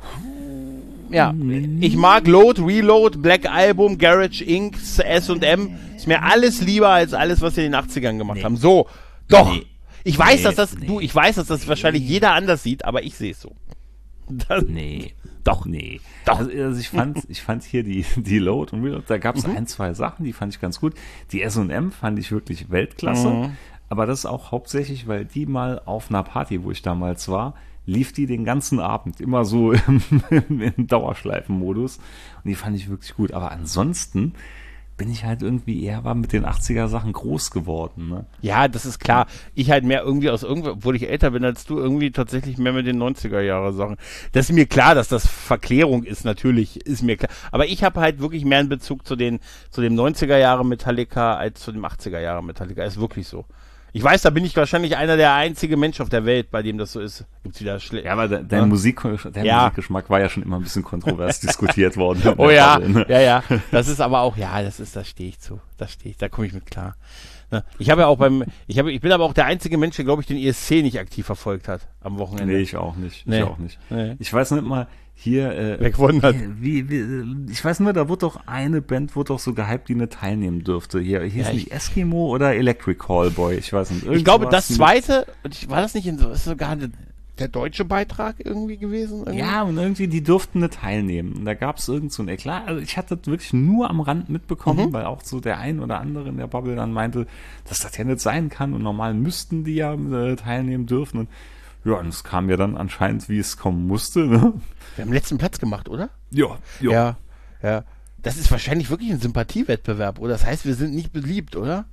Ja, ich mag Load, Reload, Black Album, Garage Incorporated, S und M. Ist mir alles lieber als alles, was sie in den achtzigern gemacht nee. haben. So, doch. Nee. Ich weiß, nee, dass das, nee. du, ich weiß, dass das nee. wahrscheinlich jeder anders sieht, aber ich sehe es so. Das, nee. Doch, nee. Doch. Also, also ich fand, ich fand hier die, die Load und Reload, da gab es mhm. ein, zwei Sachen, die fand ich ganz gut. Die S und M fand ich wirklich Weltklasse. Mhm. Aber das ist auch hauptsächlich, weil die mal auf einer Party, wo ich damals war, lief die den ganzen Abend immer so im, im, im Dauerschleifenmodus und die fand ich wirklich gut, aber ansonsten bin ich halt irgendwie eher war mit den achtziger Sachen groß geworden, ne? Ja, das ist klar. Ich halt mehr irgendwie aus irgendwie, obwohl ich älter bin als du, irgendwie tatsächlich mehr mit den neunziger Jahre Sachen. Das ist mir klar, dass das Verklärung ist, natürlich, ist mir klar. Aber ich habe halt wirklich mehr einen Bezug zu den, zu dem neunziger Jahre Metallica als zu dem achtziger Jahre Metallica. Ist wirklich so. Ich weiß, da bin ich wahrscheinlich einer der einzige Mensch auf der Welt, bei dem das so ist. Gibt's wieder Schle- Ja, aber de- dein, ja. Musik, dein ja. Musikgeschmack war ja schon immer ein bisschen kontrovers diskutiert worden. Oh ja, Bubble, ne? ja, ja. Das ist aber auch, ja, das ist, da stehe ich zu. Da stehe ich, da komme ich mit klar. Ne? Ich habe ja auch beim, ich habe, ich bin aber auch der einzige Mensch, der, glaube ich, den E S C nicht aktiv verfolgt hat am Wochenende. Nee, ich auch nicht. Nee. Ich auch nicht. Nee. Ich weiß nicht mal, hier, äh, wer gewonnen hat. Wie, wie, ich weiß nur, da wurde doch eine Band, wurde doch so gehypt, die nicht teilnehmen dürfte. Hier, hier ja, ist nicht Eskimo oder Electric Callboy, ich weiß nicht. Ich glaube, das zweite, war das nicht in so, ist sogar eine, der deutsche Beitrag irgendwie gewesen? Irgendwie? Ja, und irgendwie, die durften nicht teilnehmen. Und da gab es irgend so ein Eklat. Also ich hatte das wirklich nur am Rand mitbekommen, mhm. weil auch so der ein oder andere in der Bubble dann meinte, dass das ja nicht sein kann und normal müssten die ja äh, teilnehmen dürfen. Und ja, und es kam ja dann anscheinend, wie es kommen musste. Ne? Wir haben letzten Platz gemacht, oder? Ja, ja. Ja, ja. Das ist wahrscheinlich wirklich ein Sympathiewettbewerb, oder? Das heißt, wir sind nicht beliebt, oder?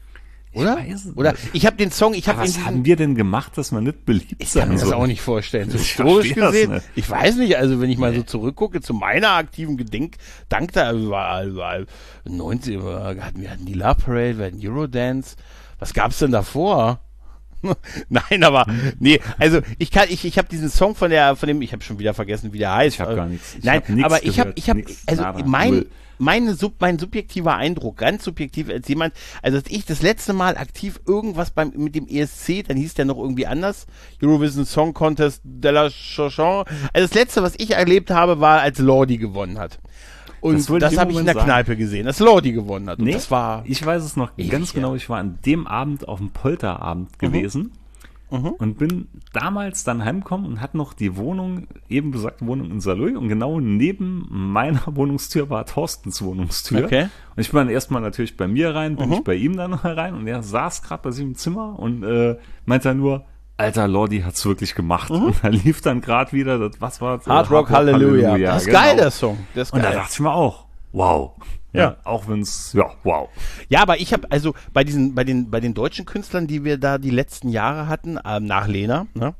Oder? Ich weiß oder? Ich habe den Song, ich habe Was haben wir denn gemacht, dass man nicht beliebt ich sein soll? Ich kann mir das auch nicht vorstellen. So historisch gesehen, das, ne? Ich weiß nicht, also wenn ich mal nee. so zurückgucke zu meiner aktiven Gedenk, dank da war, war neunzig, wir hatten, wir hatten die Love Parade, wir hatten Eurodance. Was gab's denn davor? Nein, aber nee, also ich kann, ich, ich habe diesen Song von der, von dem, ich habe schon wieder vergessen, wie der heißt. Ich habe gar nichts. Ich Nein, hab nix aber ich habe, gehört, ich habe, nix, also nada, mein, null. meine Sub, mein subjektiver Eindruck, ganz subjektiv als jemand, also dass ich das letzte Mal aktiv irgendwas beim mit dem E S C, dann hieß der noch irgendwie anders, Eurovision Song Contest de la Chanson. Also das letzte, was ich erlebt habe, war, als Lordi gewonnen hat. Und Das das, wollte ich im habe ich in der Moment sagen. Kneipe gesehen, dass Lordi gewonnen hat. Und Nee, das war ich weiß es noch Ich, ganz ja. genau. Ich war an dem Abend auf dem Polterabend gewesen und bin damals dann heimgekommen und hatte noch die Wohnung, eben besagte Wohnung in Saarlouis, und genau neben meiner Wohnungstür war Thorstens Wohnungstür. Okay. Und ich bin dann erstmal natürlich bei mir rein, bin ich bei ihm dann rein, und er saß gerade bei sich im Zimmer und äh, meinte dann nur, Alter, Lordi hat's wirklich gemacht. Und da lief dann gerade wieder, das, was war das? Hard Rock Hallelujah. Das ist genau. geil, der Song. Der ist Und da geil. dachte ich mir auch, wow. Ja. Auch wenn's, ja, wow. Ja, aber ich habe also bei diesen, bei den, bei den deutschen Künstlern, die wir da die letzten Jahre hatten, ähm, nach Lena, ne?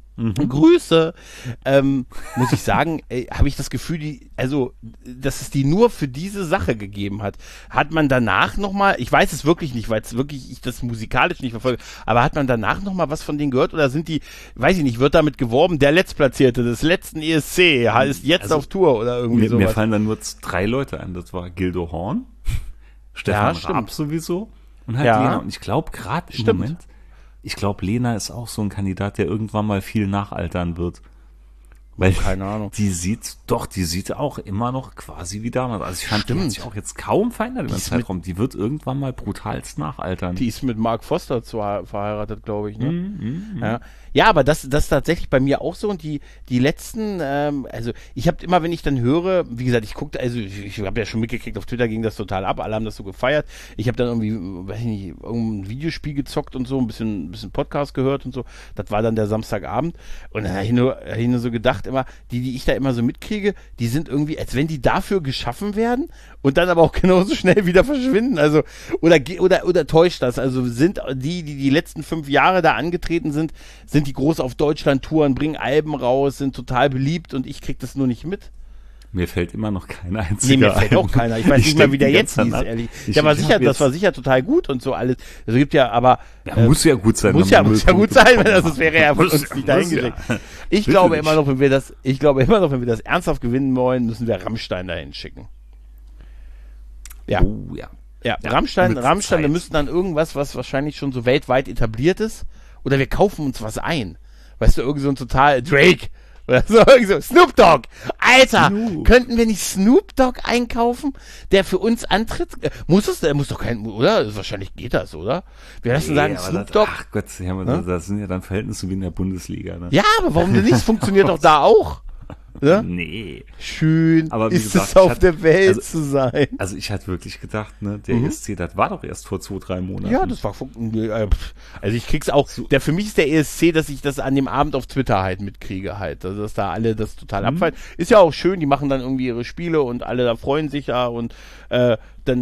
Grüße, ähm, muss ich sagen, äh, habe ich das Gefühl, die, also, dass es die nur für diese Sache gegeben hat. Hat man danach nochmal, ich weiß es wirklich nicht, weil es wirklich, ich das musikalisch nicht verfolge, aber hat man danach nochmal was von denen gehört, oder sind die, weiß ich nicht, wird damit geworben, der Letztplatzierte des letzten E S C ist jetzt Also, auf Tour oder irgendwie Mir, mir sowas. fallen dann nur z- drei Leute ein. Das war Gildo Horn, Stefan stimmt. Raab sowieso und halt Ja. Lena. Und ich glaube gerade im Stimmt. Moment, ich glaube, Lena ist auch so ein Kandidat, der irgendwann mal viel nachaltern wird. Weil Keine Ahnung. die sieht, doch, die sieht auch immer noch quasi wie damals. Also ich fand, die hat sich auch jetzt kaum verändert über den ist mit- Zeitraum. Die wird irgendwann mal brutalst nachaltern. Die ist mit Mark Foster zwar verheiratet, glaube ich, ne? Mhm, Ja. ja, aber das, das ist tatsächlich bei mir auch so. Und die, die letzten, ähm, also ich habe immer, wenn ich dann höre, wie gesagt, ich guckte, also ich, ich habe ja schon mitgekriegt, auf Twitter ging das total ab, alle haben das so gefeiert. Ich habe dann irgendwie, weiß ich nicht, irgendein Videospiel gezockt und so, ein bisschen, ein bisschen Podcast gehört und so. Das war dann der Samstagabend. Und dann habe ich nur, hab ich nur so gedacht, immer, die, die ich da immer so mitkriege, die sind irgendwie, als wenn die dafür geschaffen werden und dann aber auch genauso schnell wieder verschwinden. Also, oder, ge- oder, oder täuscht das? Also sind die, die die letzten fünf Jahre da angetreten sind, sind die groß auf Deutschland-Touren, bringen Alben raus, sind total beliebt und ich krieg das nur nicht mit. Mir fällt immer noch keiner Nee, einziger mir fällt ein. auch keiner. Ich weiß Ich nicht mal, denk wie der die jetzt ganze hieß, Nacht. ehrlich. Ich- Der war ich sicher, hab das jetzt- war sicher total gut und so alles. Also gibt ja, aber Ja, äh, muss ja gut sein. muss wenn ja, man muss ja null gut Punkte sein, wenn bekommen das, das wäre ja von Muss uns ja, nicht muss dahingelegt. ja. Ich Bitte glaube nicht. immer noch, wenn wir das, ich glaube immer noch, wenn wir das ernsthaft gewinnen wollen, müssen wir Rammstein dahin schicken. Ja. Oh, ja. Ja, Ja, Rammstein, mit Rammstein, wir Zeit. müssten dann irgendwas, was wahrscheinlich schon so weltweit etabliert ist, oder wir kaufen uns was ein. Weißt du, irgend so ein total Drake oder so, irgend so Snoop Dogg. Alter, Snoop. könnten wir nicht Snoop Dogg einkaufen, der für uns antritt? Äh, Muss es, der muss doch kein, oder? Wahrscheinlich geht das, oder? Wir lassen sagen, aber Snoop das, Dogg. Ach Gott, ja, aber das, das sind ja dann Verhältnisse wie in der Bundesliga. Ne? Ja, aber warum denn nicht? Es funktioniert doch da auch. Ne? Nee. Schön Aber wie ist gesagt, es ich auf hatte- der Welt also- zu sein. Also ich hatte wirklich gedacht, ne, der Mhm. E S C, das war doch erst vor zwei, drei Monaten. Ja, das war, äh, pff, also ich krieg's auch, der, für mich ist der E S C, dass ich das an dem Abend auf Twitter halt mitkriege halt, also dass da alle das total abfallen. Ist ja auch schön, die machen dann irgendwie ihre Spiele und alle da freuen sich ja und äh,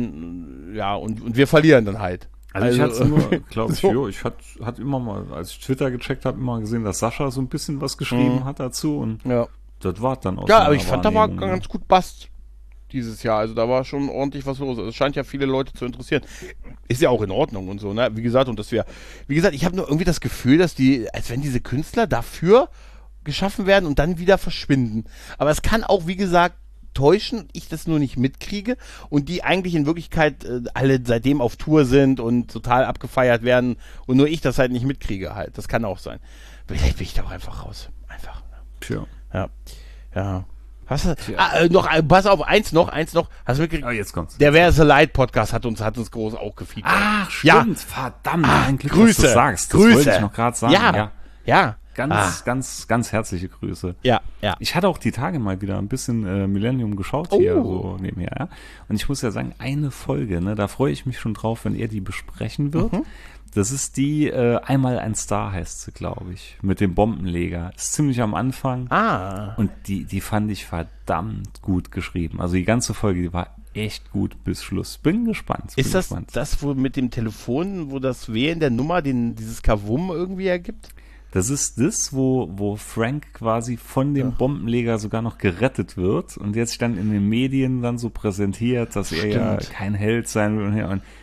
dann, ja, und, und wir verlieren dann halt. Also, ich hatte nur, glaube ich, so. jo, ich hatte hat immer mal, als ich Twitter gecheckt habe, immer gesehen, dass Sascha so ein bisschen was geschrieben Mhm. hat dazu und Ja, das war dann auch. ja so aber eine ich fand, da war Wahrnehmung, ganz gut Bast dieses Jahr, also da war schon ordentlich was los. Also es scheint ja viele Leute zu interessieren. Ist ja auch in Ordnung und so, ne? Wie gesagt, und dass wir, wie gesagt, ich habe nur irgendwie das Gefühl, dass die, als wenn diese Künstler dafür geschaffen werden und dann wieder verschwinden. Aber es kann auch, wie gesagt, täuschen, ich das nur nicht mitkriege und die eigentlich in Wirklichkeit äh, alle seitdem auf Tour sind und total abgefeiert werden und nur ich das halt nicht mitkriege halt. Das kann auch sein. Vielleicht bin ich da auch einfach raus. Einfach. Ne? Tja. Ja. Ja. Hast du, ah, äh, noch, äh, pass auf, eins noch, eins noch. Hast du mitgekriegt? Ah, jetzt kommt's. Der Wer the Light Podcast hat uns, hat uns groß auch gefeedback. Ach, Ja. stimmt. Verdammt. Ah, ein Glück, Grüße. dass du sagst. Das Grüße. wollte ich noch gerade sagen. Ja. Ja. Ja. Ganz, Ah. ganz, ganz herzliche Grüße. Ja, ja. Ich hatte auch die Tage mal wieder ein bisschen äh, Millennium geschaut Oh. hier so nebenher. Ja? Und ich muss ja sagen, eine Folge, ne, da freue ich mich schon drauf, wenn er die besprechen wird. Mhm. Das ist die äh, Einmal ein Star heißt sie, glaube ich, mit dem Bombenleger. Ist ziemlich am Anfang. Ah. Und die, die fand ich verdammt gut geschrieben. Also die ganze Folge, die war echt gut bis Schluss. Bin gespannt. Bin Ist das gespannt. das, wo mit dem Telefon, wo das Wählen der Nummer den, dieses Kavum irgendwie ergibt? Das ist das, wo, wo Frank quasi von dem Ja. Bombenleger sogar noch gerettet wird und jetzt sich dann in den Medien dann so präsentiert, dass er ja Stimmt. kein Held sein will. Und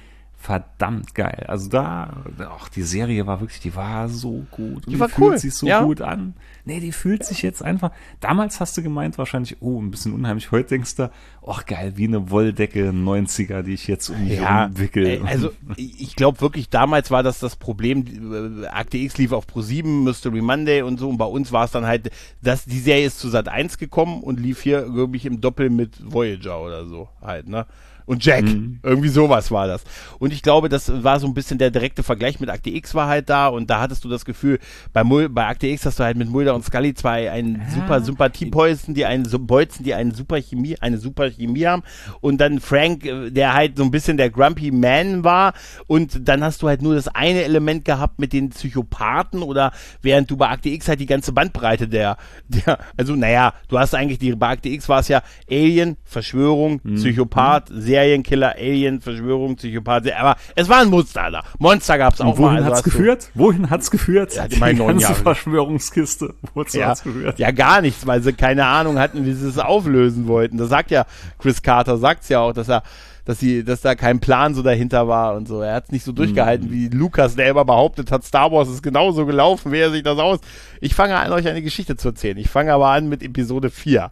verdammt geil. Also da, ach, die Serie war wirklich, die war so gut. Und Die war fühlt cool, sich so ja. gut an. Nee, die fühlt sich jetzt einfach, damals hast du gemeint wahrscheinlich, oh, ein bisschen unheimlich. Heute denkst du, ach geil, wie eine Wolldecke neunziger, die ich jetzt um mich Ja, umwickel. ey, also ich glaube wirklich, damals war das das Problem, äh, Akte X lief auf Pro sieben, Mystery Monday und so, und bei uns war es dann halt, dass die Serie ist zu Sat eins gekommen und lief hier, glaube ich, im Doppel mit Voyager oder so halt, ne? Und Jack, mhm. irgendwie sowas war das. Und ich glaube, das war so ein bisschen der direkte Vergleich mit Akte X war halt da, und da hattest du das Gefühl, bei, Mul- bei Akte X hast du halt mit Mulder und Scully zwei einen ja. super Sympathiebolzen, die einen so Bolzen, die einen super Chemie, eine super Chemie haben, und dann Frank, der halt so ein bisschen der Grumpy Man war, und dann hast du halt nur das eine Element gehabt mit den Psychopathen, oder während du bei Akte X halt die ganze Bandbreite der, der also naja, du hast eigentlich, die, bei Akte X war es ja Alien, Verschwörung, mhm. Psychopath, sehr Serienkiller, Alien, Verschwörung, Psychopath, aber es war ein Monster da. Monster gab es auch wohin mal. Also hat's geführt? Du, wohin hat's geführt? Ja, die meine ganze Jahre. Verschwörungskiste. Wozu ja, hat's geführt? Ja, gar nichts, weil sie keine Ahnung hatten, wie sie es auflösen wollten. Das sagt ja Chris Carter, sagt's ja auch, dass er dass sie, dass da kein Plan so dahinter war und so. Er hat es nicht so durchgehalten, mm. wie Lucas, der immer behauptet hat, Star Wars ist genauso gelaufen, wie er sich das aus. Ich fange an, euch eine Geschichte zu erzählen. Ich fange aber an mit Episode vier.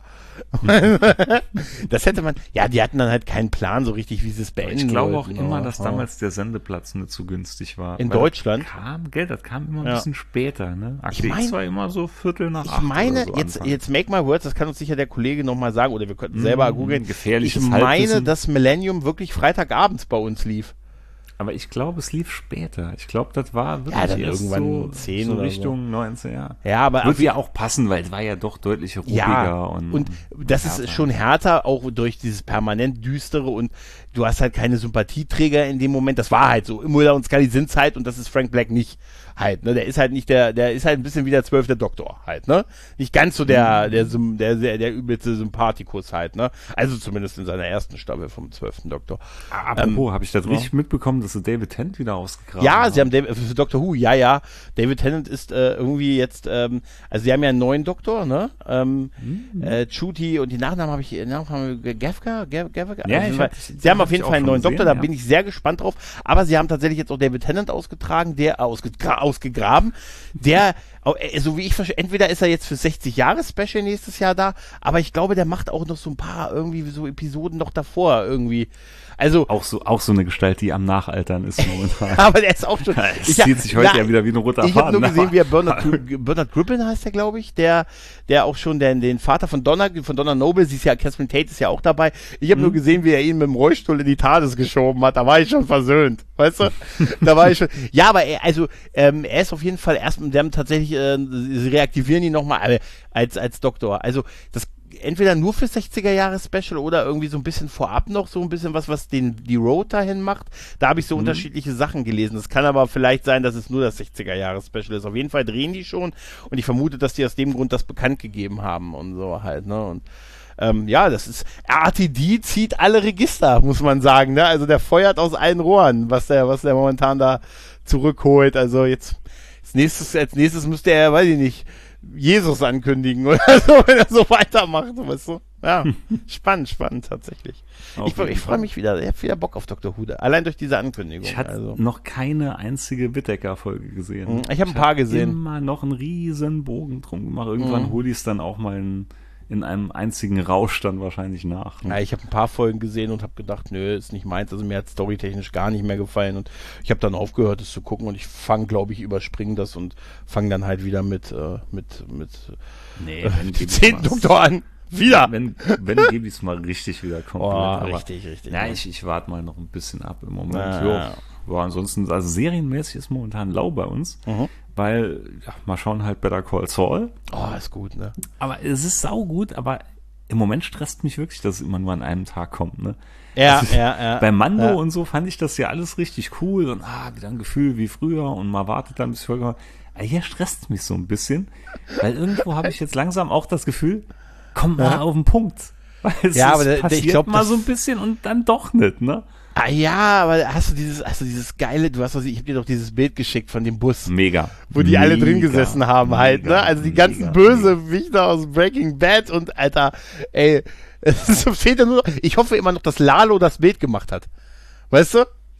Das hätte man, ja, die hatten dann halt keinen Plan so richtig, wie sie es beenden Ich glaube wollten. auch immer, dass oh. damals der Sendeplatz nicht so günstig war. In Deutschland? Das kam, gell, das kam immer ein ja. bisschen später, ne? Akte Ich mein, X war immer so Viertel nach acht. Ich meine, so jetzt, Anfang. jetzt make my words, das kann uns sicher der Kollege nochmal sagen, oder wir könnten selber mm, googeln. Gefährliches Ich meine, Halbwissen. dass Millennium wirklich Freitagabends bei uns lief. Aber ich glaube, es lief später. Ich glaube, das war wirklich ja, dann erst irgendwann so, zehn so oder Richtung so. neunzehn Jahre. Ja, aber wird ja auch passen, weil es war ja doch deutlich ruhiger. Ja, und, und das härter. ist schon härter, auch durch dieses permanent Düstere, und du hast halt keine Sympathieträger in dem Moment. Das war halt so. Mulder und Scully sind's halt, und das ist Frank Black nicht halt, ne? Der ist halt nicht der, der ist halt ein bisschen wie der zwölfte Doktor halt, ne? Nicht ganz so der, der, der, der, der, der übelste Sympathikus halt, ne? Also zumindest in seiner ersten Staffel vom zwölften Doktor. Apropos, ähm, habe ich das ja. richtig mitbekommen, dass sie David Tennant wieder ausgegraben Ja, haben? sie haben David, für Doctor Who, ja, ja. David Tennant ist äh, irgendwie jetzt, ähm, also sie haben ja einen neuen Doktor, ne? Ähm, mhm. äh, Chuti, und die Nachnamen habe ich, Nachnamen Gavka, Gavka, ja, also ich Fall, hab, sie haben auf jeden Fall einen neuen gesehen, Doktor, da ja. bin ich sehr gespannt drauf. Aber sie haben tatsächlich jetzt auch David Tennant ausgetragen, der ausgegra- ausgegraben, der, so wie ich verstehe, entweder ist er jetzt für sechzig Jahre Special nächstes Jahr da, aber ich glaube, der macht auch noch so ein paar irgendwie so Episoden noch davor irgendwie. Also auch so auch so eine Gestalt, die am Nachaltern ist momentan. aber der ist auch schon. Es zieht sich heute na, ja wieder wie ein roter ich Faden. Ich habe nur gesehen, wie er Bernard, Bernard Crippen heißt der, glaube ich, der der auch schon den, den Vater von Donna von Donna Noble, sie ist ja, Catherine Tate ist ja auch dabei. Ich habe mhm. nur gesehen, wie er ihn mit dem Rollstuhl in die TARDIS geschoben hat. Da war ich schon versöhnt, weißt du? Da war ich schon. Ja, aber er, also ähm, er ist auf jeden Fall erst, die haben tatsächlich, äh, sie reaktivieren ihn nochmal als als Doktor. Also das entweder nur für sechziger Jahre Special oder irgendwie so ein bisschen vorab noch so ein bisschen was, was den die Road dahin macht. Da habe ich so mhm. unterschiedliche Sachen gelesen. Es kann aber vielleicht sein, dass es nur das sechziger Jahre Special ist. Auf jeden Fall drehen die schon, und ich vermute, dass die aus dem Grund das bekannt gegeben haben und so halt, ne? Und ähm, ja, das ist, R T D zieht alle Register, muss man sagen, ne? Also der feuert aus allen Rohren, was der, was der momentan da zurückholt. Also jetzt, als nächstes, als nächstes müsste er, weiß ich nicht, Jesus ankündigen oder so, wenn er so weitermacht, weißt du? Ja, spannend, spannend, tatsächlich. Auf ich ich freue mich wieder, ich habe wieder Bock auf Doktor Who, allein durch diese Ankündigung. Ich hatte also. noch keine einzige Whittaker-Folge gesehen. Ich habe ein paar gesehen. Ich habe immer noch einen riesen Bogen drum gemacht. Irgendwann mhm. hole ich es dann auch mal in, in einem einzigen Rausch dann wahrscheinlich nach. Ja, ich habe ein paar Folgen gesehen und habe gedacht, nö, ist nicht meins. Also mir hat storytechnisch gar nicht mehr gefallen, und ich habe dann aufgehört, es zu gucken, und ich fange, glaube ich, überspringe das und fange dann halt wieder mit äh, mit mit nee, äh, dem zehnten Doktor an. Wieder! Wenn, wenn gebe ich es mal richtig wieder komplett. Oh, aber, richtig, richtig. Ja, ich, ich warte mal noch ein bisschen ab im Moment. Ja, ja, ja, ansonsten, also serienmäßig ist momentan lau bei uns, mhm. weil, ja, mal schauen halt Better Call Saul. Oh, ist gut, ne? Aber es ist saugut, aber im Moment stresst mich wirklich, dass es immer nur an einem Tag kommt, ne? Ja, also, ja, ja. Bei Mando ja. und so fand ich das ja alles richtig cool und ah, wieder ein Gefühl wie früher und man wartet dann bis Folge. Aber hier stresst es mich so ein bisschen, weil irgendwo habe ich jetzt langsam auch das Gefühl, komm mal ja. auf den Punkt. Weil es ja, aber ist, der, passiert ich glaub, mal so ein bisschen und dann doch nicht, ne? Ah ja, aber hast du dieses, hast du dieses geile, du hast was, ich hab dir doch dieses Bild geschickt von dem Bus. Mega. Wo die mega, alle drin gesessen haben mega, halt, ne? Also die mega, ganzen Bösewichter aus Breaking Bad und, Alter, ey, es fehlt ja nur, ich hoffe immer noch, dass Lalo das Bild gemacht hat. Weißt du?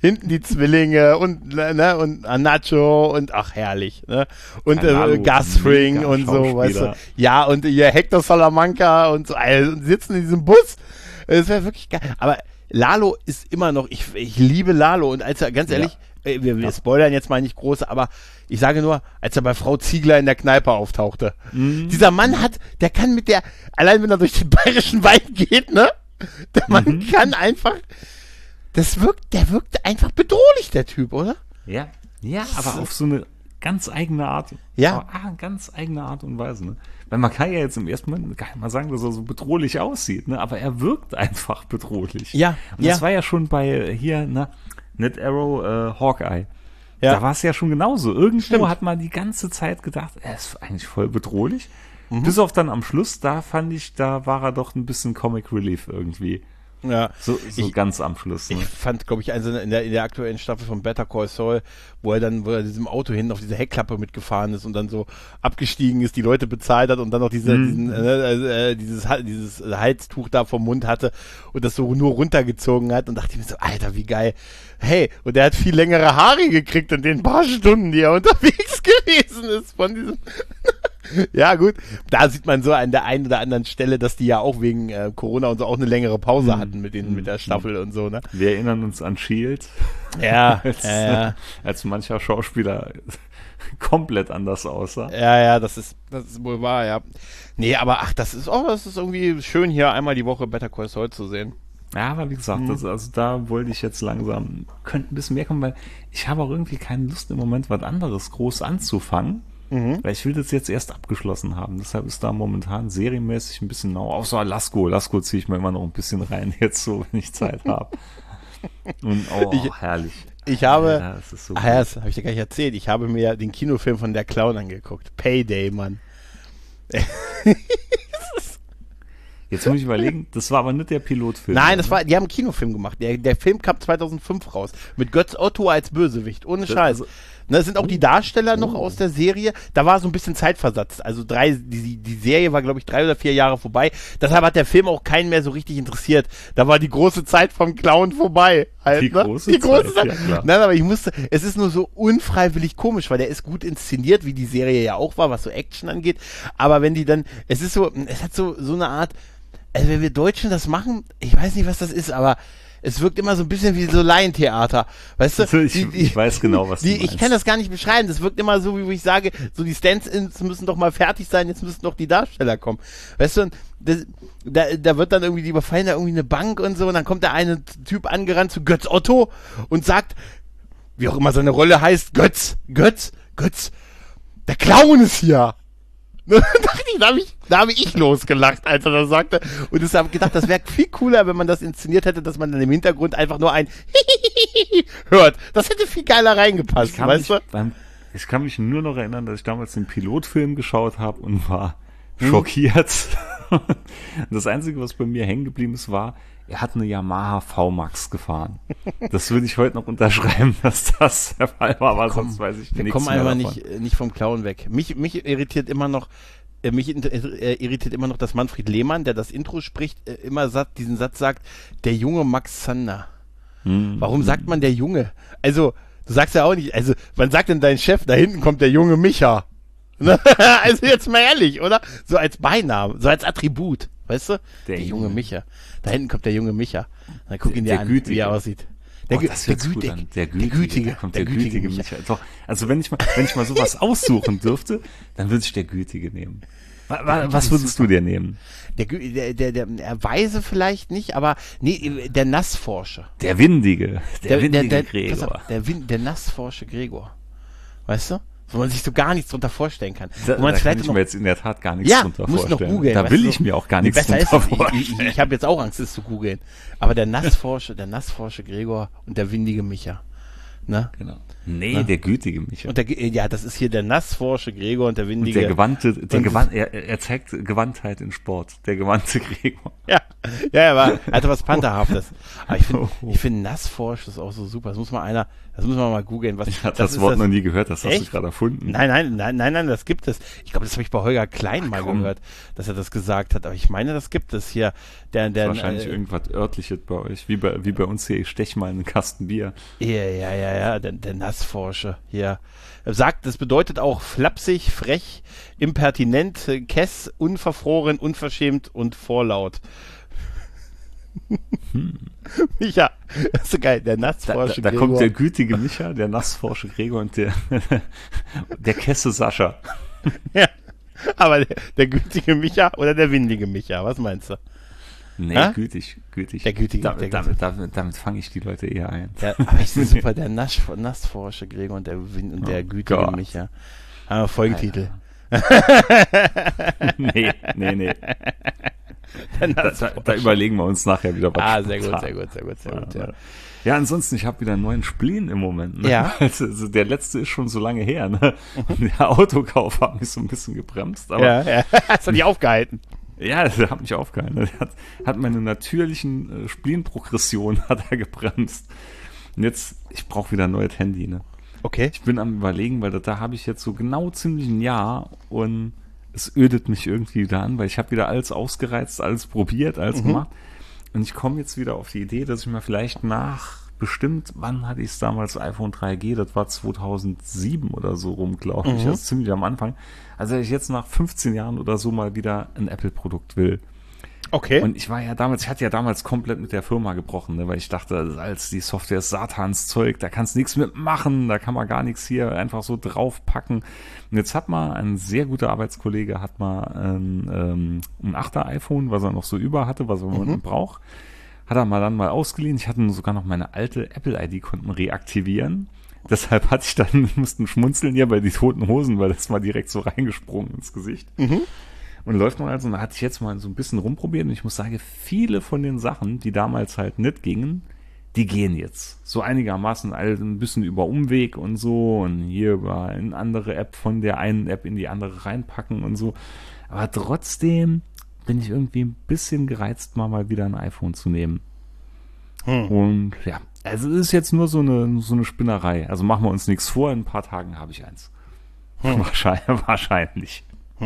hinten die Zwillinge und, ne, und Nacho und ach, herrlich, ne? Und äh, Gasfring und so, weißt du. Ja, und hier Hector Salamanca und so, also, sitzen in diesem Bus. Das wäre wirklich geil. Aber Lalo ist immer noch, ich, ich liebe Lalo und als er, ganz ehrlich, ja. äh, wir, wir spoilern jetzt mal nicht groß, aber ich sage nur, als er bei Frau Ziegler in der Kneipe auftauchte. Mhm. Dieser Mann hat, der kann mit der, allein wenn er durch den bayerischen Wald geht, ne? Der Mann mhm. kann einfach, das wirkt, der wirkt einfach bedrohlich, der Typ, oder? Ja, ja, aber auf so eine ganz eigene Art. Ja. Aber, ah, ganz eigene Art und Weise, ne? Weil man kann ja jetzt im ersten Moment gar nicht mal sagen, dass er so bedrohlich aussieht, ne? Aber er wirkt einfach bedrohlich. Ja. Und ja. das war ja schon bei hier, ne? Net Arrow, äh, Hawkeye. Ja. Da war es ja schon genauso. Irgendwo Stimmt. hat man die ganze Zeit gedacht, er ist eigentlich voll bedrohlich. Mhm. Bis auf dann am Schluss, da fand ich, da war er doch ein bisschen Comic Relief irgendwie. Ja. So, so ich, ganz am Schluss. Ne? Ich fand, glaube ich, also in der, in der aktuellen Staffel von Better Call Saul, wo er dann, wo er diesem Auto hin auf diese Heckklappe mitgefahren ist und dann so abgestiegen ist, die Leute bezahlt hat und dann noch diese, mhm. diesen, äh, äh, dieses, dieses Halstuch da vom Mund hatte und das so nur runtergezogen hat und dachte ich mir so, Alter, wie geil. Hey, und er hat viel längere Haare gekriegt in den paar Stunden, die er unterwegs gewesen ist von diesem... Ja, gut. Da sieht man so an der einen oder anderen Stelle, dass die ja auch wegen äh, Corona und so auch eine längere Pause hatten mit den, mit der Staffel und so, ne? Wir erinnern uns an Shield. Ja, als, ja, ja. als mancher Schauspieler komplett anders aussah. Ja, ja, das ist, das ist wohl wahr, ja. Nee, aber ach, das ist auch, das ist irgendwie schön, hier einmal die Woche Better Call Saul zu sehen. Ja, aber wie gesagt, Mhm. das, also da wollte ich jetzt langsam, könnte ein bisschen mehr kommen, weil ich habe auch irgendwie keine Lust im Moment, was anderes groß anzufangen. Mhm. Weil ich will das jetzt erst abgeschlossen haben. Deshalb ist da momentan serienmäßig ein bisschen mau. Außer Lasko. Lasko ziehe ich mir immer noch ein bisschen rein, jetzt so, wenn ich Zeit habe. Und oh, Ich- herrlich. Ich habe, Ja, das ist so ach gut. ja, das habe ich dir gar nicht erzählt, ich habe mir den Kinofilm von Der Clown angeguckt. Payday, Mann. Jetzt muss ich überlegen, das war aber nicht der Pilotfilm. Nein, das oder? war, die haben einen Kinofilm gemacht. Der, der Film kam zweitausendfünf raus. Mit Götz Otto als Bösewicht. Ohne Das- Scheiß. also- Ne, es sind auch die Darsteller noch Oh. aus der Serie. Da war so ein bisschen Zeitversatz. Also drei, die, die Serie war, glaube ich, drei oder vier Jahre vorbei. Deshalb hat der Film auch keinen mehr so richtig interessiert. Da war die große Zeit vom Clown vorbei. Halt, Die ne? große die große Zeit, Zeit. ja, klar. Nein, aber ich musste, es ist nur so unfreiwillig komisch, weil der ist gut inszeniert, wie die Serie ja auch war, was so Action angeht. Aber wenn die dann, es ist so, es hat so, so eine Art, also wenn wir Deutschen das machen, ich weiß nicht, was das ist, aber es wirkt immer so ein bisschen wie so Laientheater. Weißt du? Also ich- die, die, ich weiß genau, was du die, Ich meinst. kann das gar nicht beschreiben. Das wirkt immer so, wie wo ich sage, so die Stand-ins müssen doch mal fertig sein, jetzt müssen doch die Darsteller kommen. Weißt du, und das, da, da wird dann irgendwie, die überfallen da irgendwie eine Bank und so, und dann kommt der eine Typ angerannt zu Götz Otto und sagt, wie auch immer seine Rolle heißt, Götz, Götz, Götz, der Clown ist hier. Da dachte ich, da habe ich, da habe ich losgelacht, als er das sagte. Und ich habe gedacht, das wäre viel cooler, wenn man das inszeniert hätte, dass man dann im Hintergrund einfach nur ein hört. Das hätte viel geiler reingepasst, Ich kann, weißt mich, du? beim, ich kann mich nur noch erinnern, dass ich damals den Pilotfilm geschaut habe und war Hm. schockiert. Das Einzige, was bei mir hängen geblieben ist, war, er hat eine Yamaha V-Max gefahren. Das würde ich heute noch unterschreiben, dass das der Fall war, aber Komm, sonst weiß ich Wir nichts kommen mehr einfach davon. nicht, nicht vom Clown weg. Mich, mich irritiert immer noch, äh, mich inter- äh, irritiert immer noch, dass Manfred Lehmann, der das Intro spricht, äh, immer sagt, diesen Satz sagt, der junge Max Zander. Hm. Warum sagt man der Junge? Also, du sagst ja auch nicht, also, wann sagt denn dein Chef, da hinten kommt der junge Micha? Ne? Also jetzt mal ehrlich, oder? So als Beinamen, so als Attribut, weißt du? Der Der, junge Junge. Micha. Da hinten kommt der junge Micha. Dann guck Der- ihn dir der an, Gütige. wie er aussieht. Der, Oh, Gü- das der, hört sich gut Gütig, an. Der der Gütige, Gütige, da kommt der der Gütige Micha. Michael. Doch, also wenn ich mal, wenn ich mal sowas aussuchen dürfte, dann würde ich der Gütige nehmen. Wa- wa- Was würdest du dir nehmen? Der, Gü- der, der, der, der Weise vielleicht nicht, aber nee, der Nassforsche. Der Windige. Der, Windige der, pass Gregor. auf, der, Win, der Nassforsche Gregor. Weißt du? Wo man sich so gar nichts drunter vorstellen kann. Da, Wo man da kann vielleicht ich noch, mir jetzt in der Tat gar nichts ja, drunter muss noch vorstellen. googeln. Da weißt will du? ich mir auch gar Nee, nichts besser drunter ist es. vorstellen. Ich, ich, ich habe jetzt auch Angst, es zu googeln. Aber der Nassforsche, der Nassforsche Gregor und der windige Micha. Ne? Genau. Nee, der gütige Micha. Und der, ja, das ist hier der nassforsche Gregor und der Und windige. der gewandte, der gewandt, er, er zeigt Gewandtheit in Sport. Der gewandte Gregor. Ja, ja, er war, er hatte was Pantherhaftes. Aber ich finde, ich finde nassforsch ist auch so super. Das muss mal einer, das muss man mal googeln. Was, Ich hatte das das ist Wort das, noch nie gehört, das hast Echt? du gerade erfunden. Nein, nein, nein, nein, nein, das gibt es. Ich glaube, das habe ich bei Holger Klein Ach, mal komm. gehört, dass er das gesagt hat. Aber ich meine, das gibt es hier. Der, der, Das ist wahrscheinlich äh, irgendwas Örtliches bei euch, wie bei, wie bei uns hier, ich stech mal einen Kasten Bier. Ja, ja, ja, ja, der, der Nassforsche hier. Er sagt, das bedeutet auch flapsig, frech, impertinent, äh, kess, unverfroren, unverschämt und vorlaut. Hm. Micha, das ist so geil, der Da, Nassforsche da, da Gregor. kommt der gütige Micha, der nassforsche Gregor und der, der Kesse Sascha. Ja, aber der, der gütige Micha oder der windige Micha, was meinst du? Nee, Hä? gütig, gütig. Der gütige, Da, der damit, damit, damit fange ich die Leute eher ein. Der, aber ich finde super, der Nass, Nassforsche Gregor und der, Win, und der Oh gütige Gott. Micha. Ah, Folgentitel. nee, nee, nee. Der Da, da, da überlegen wir uns nachher wieder was. Ah, sehr gut, spontan. sehr gut, sehr gut, sehr gut, ja. Ja, ansonsten, ich habe wieder einen neuen Spleen im Moment. Ne? Ja. Also, also der letzte ist schon so lange her. Ne? Und der Autokauf hat mich so ein bisschen gebremst. Aber Ja, ja, hast du dich aufgehalten? ja, der hat mich aufgehalten. Der hat, hat meine natürlichen äh, Spleenprogression hat er gebremst. Und jetzt, ich brauche wieder ein neues Handy. Ne? Okay. Ich bin am Überlegen, weil da, da habe ich jetzt so genau ziemlich ein Jahr und es ödet mich irgendwie wieder an, weil ich habe wieder alles ausgereizt, alles probiert, alles Mhm. gemacht. Und ich komme jetzt wieder auf die Idee, dass ich mir vielleicht nach, bestimmt, wann hatte ich es damals, iPhone drei G, das war zweitausendsieben oder so rum, glaube ich, Mhm. das ist ziemlich am Anfang. Also ich jetzt nach fünfzehn Jahren oder so mal wieder ein Apple-Produkt will. Okay. Und ich war ja damals, ich hatte ja damals komplett mit der Firma gebrochen, ne, weil ich dachte, das ist als die Software ist Satans Zeug, da kannst du nichts mitmachen, da kann man gar nichts hier einfach so draufpacken. Und jetzt hat mal ein sehr guter Arbeitskollege, hat mal ein, ähm, ein achter iPhone, was er noch so über hatte, was er im Moment braucht, hat er mal dann mal ausgeliehen. Ich hatte sogar noch meine alte Apple-I D konnten reaktivieren. Deshalb hatte ich dann, mussten schmunzeln hier bei die toten Hosen, weil das mal direkt so reingesprungen ins Gesicht. Mhm. Und läuft man also, und da hatte ich jetzt mal so ein bisschen rumprobiert und ich muss sagen, viele von den Sachen, die damals halt nicht gingen, die gehen jetzt. So einigermaßen halt ein bisschen über Umweg und so und hier über eine andere App von der einen App in die andere reinpacken und so. Aber trotzdem bin ich irgendwie ein bisschen gereizt, mal mal wieder ein iPhone zu nehmen. Hm. Und ja, also es ist jetzt nur so eine, so eine Spinnerei. Also machen wir uns nichts vor, in ein paar Tagen habe ich eins. Hm. Wahrscheinlich. wahrscheinlich.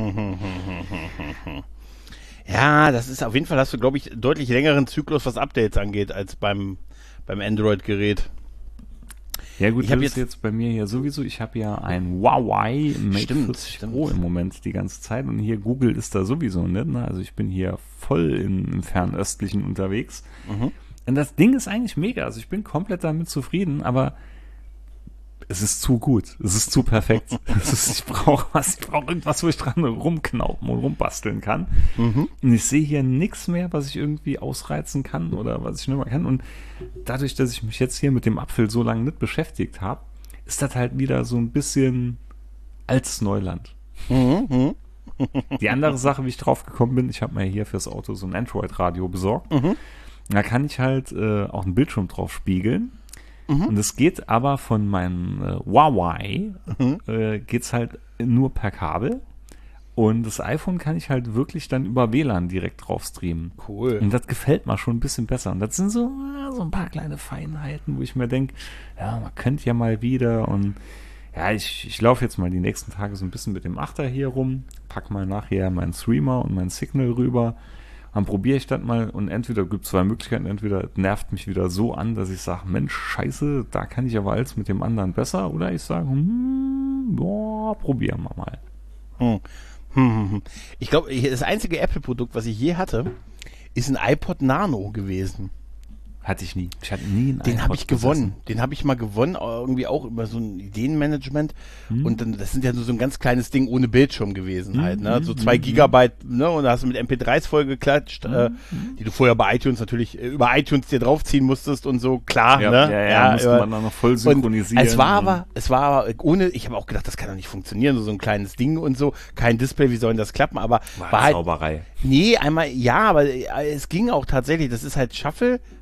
Ja, das ist auf jeden Fall, hast du, glaube ich, deutlich längeren Zyklus, was Updates angeht, als beim, beim Android-Gerät. Ja gut, Ich das hab ist jetzt- jetzt bei mir hier sowieso, ich habe ja ein Huawei Mate Stimmt, vierzig stimmt. Pro im Moment die ganze Zeit und hier Google ist da sowieso nicht, ne? Also ich bin hier voll im, im Fernöstlichen unterwegs. Mhm. Und das Ding ist eigentlich mega, also ich bin komplett damit zufrieden, aber es ist zu gut, es ist zu perfekt. Es ist, ich brauche was, ich brauche irgendwas, wo ich dran rumknaupen und rumbasteln kann. Mhm. Und ich sehe hier nichts mehr, was ich irgendwie ausreizen kann oder was ich nicht mehr kann. Und dadurch, dass ich mich jetzt hier mit dem Apfel so lange nicht beschäftigt habe, ist das halt wieder so ein bisschen altes Neuland. Mhm. Mhm. Die andere Sache, wie ich drauf gekommen bin, ich habe mir hier fürs Auto so ein Android-Radio besorgt. Mhm. Da kann ich halt äh, auch einen Bildschirm drauf spiegeln. Mhm. Und es geht aber von meinem äh, Huawei, Mhm. äh, geht's halt nur per Kabel. Und das iPhone kann ich halt wirklich dann über W L A N direkt drauf streamen. Cool. Und das gefällt mir schon ein bisschen besser. Und das sind so, äh, so ein paar kleine Feinheiten, wo ich mir denke, ja, man könnte ja mal wieder. Und ja, ich, ich laufe jetzt mal die nächsten Tage so ein bisschen mit dem Achter hier rum, pack mal nachher meinen Streamer und mein Signal rüber. Dann probiere ich das mal und entweder gibt es zwei Möglichkeiten, entweder es nervt mich wieder so an, dass ich sage, Mensch, scheiße, da kann ich aber als mit dem anderen besser, oder ich sage, hm, boah, probieren wir mal. Hm. Hm, hm, hm. Ich glaube, das einzige Apple-Produkt, was ich je hatte, ist ein iPod Nano gewesen. Hatte ich nie. Ich hatte nie einen Den habe iPod ich gewonnen. besessen. Den habe ich mal gewonnen, irgendwie auch über so ein Ideenmanagement. Hm. Und dann, das sind ja nur so ein ganz kleines Ding ohne Bildschirm gewesen Hm, halt, ne? hm, So zwei hm, Gigabyte, ne? Und da hast du mit M P dreis vollgeklatscht, Hm, äh, hm. die du vorher bei iTunes natürlich, äh, über iTunes dir draufziehen musstest und so, klar, Ja, ne? ja, ja, musste über- man dann noch voll und synchronisieren. es war und- aber, es war aber ohne, ich habe auch gedacht, das kann doch nicht funktionieren, so, so ein kleines Ding und so, kein Display, wie soll denn das klappen? Aber war war halt, Zauberei. nee, einmal, ja, aber äh, es ging auch tatsächlich, das ist halt Shuffle,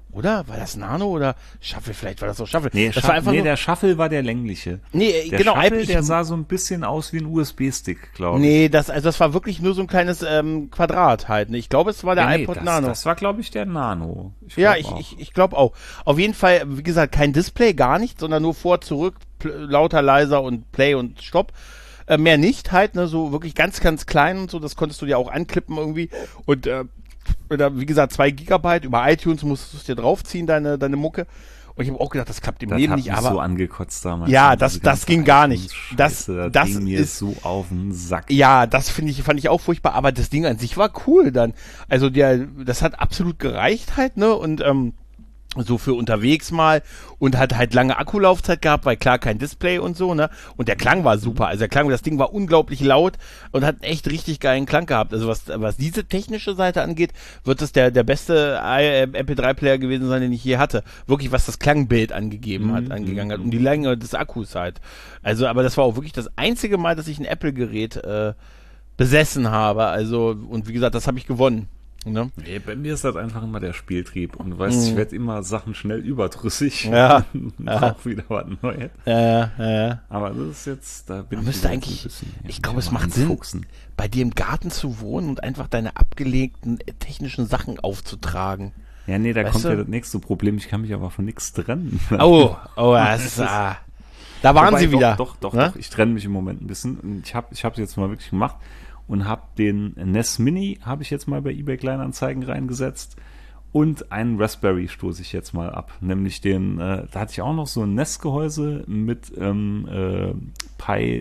Oder? War das Nano oder Shuffle? Vielleicht war das auch Shuffle. Nee, das Shuffle, war einfach nee nur, der Shuffle war der längliche. Nee, der genau. Shuffle, ich, der sah so ein bisschen aus wie ein U S B-Stick, glaube ich. Nee, das, also das war wirklich nur so ein kleines ähm, Quadrat halt. Ne? Ich glaube, es war der ja, nee, iPod das, Nano. Das war, glaube ich, der Nano. Ich ja, glaub ich, auch. ich, ich glaube auch. Auf jeden Fall, wie gesagt, kein Display, gar nicht, sondern nur vor, zurück, pl- lauter, leiser und Play und Stopp. Äh, mehr nicht halt, ne, so wirklich ganz, ganz klein und so, das konntest du dir auch anklippen irgendwie. Und äh, wie gesagt, zwei Gigabyte, über iTunes musstest du es dir draufziehen, deine, deine Mucke. Und ich habe auch gedacht, das klappt im das Leben hat nicht, mich aber so angekotzt damals. ja, Und das, diese das ganze ging gar nicht. Das, iTunes-Scheiße, das ging mir ist so auf den Sack. Ja, das finde ich, fand ich auch furchtbar, aber das Ding an sich war cool dann. Also der, das hat absolut gereicht halt, ne, und, ähm, so für unterwegs mal und hat halt lange Akkulaufzeit gehabt, weil klar kein Display und so, ne? Und der Klang war super. Also der Klang, das Ding war unglaublich laut und hat echt richtig geilen Klang gehabt. Also was, was diese technische Seite angeht, wird es der, der beste M P drei Player gewesen sein, den ich je hatte. Wirklich, was das Klangbild angegeben hat, Mhm. angegangen hat und die Länge des Akkus halt. Also, aber das war auch wirklich das einzige Mal, dass ich ein Apple-Gerät äh, besessen habe. Also, und wie gesagt, das habe ich gewonnen. Ne? Nee, bei mir ist das einfach immer der Spieltrieb. Und du weißt, Mhm. ich werde immer Sachen schnell überdrüssig. Ja. Auch wieder was Neues. Ja, ja. Aber das ist jetzt, da bin Man ich müsste wieder eigentlich- so ein bisschen, ja, ich glaube, mich es mal macht Sinn. einfuchsen. Bei dir im Garten zu wohnen und einfach deine abgelegten äh, technischen Sachen aufzutragen. Ja, nee, da Weißt kommt du? ja das nächste Problem. Ich kann mich aber von nichts trennen. Oh, oh, das ist, ah. Da waren Wobei, sie wieder. Doch, doch, doch, Ne? doch. Ich trenne mich im Moment ein bisschen. Und Ich habe ich habe es jetzt mal wirklich gemacht und habe den N E S Mini habe ich jetzt mal bei eBay Kleinanzeigen reingesetzt und einen Raspberry stoße ich jetzt mal ab. Nämlich den, äh, da hatte ich auch noch so ein N E S-Gehäuse mit ähm, äh, Pi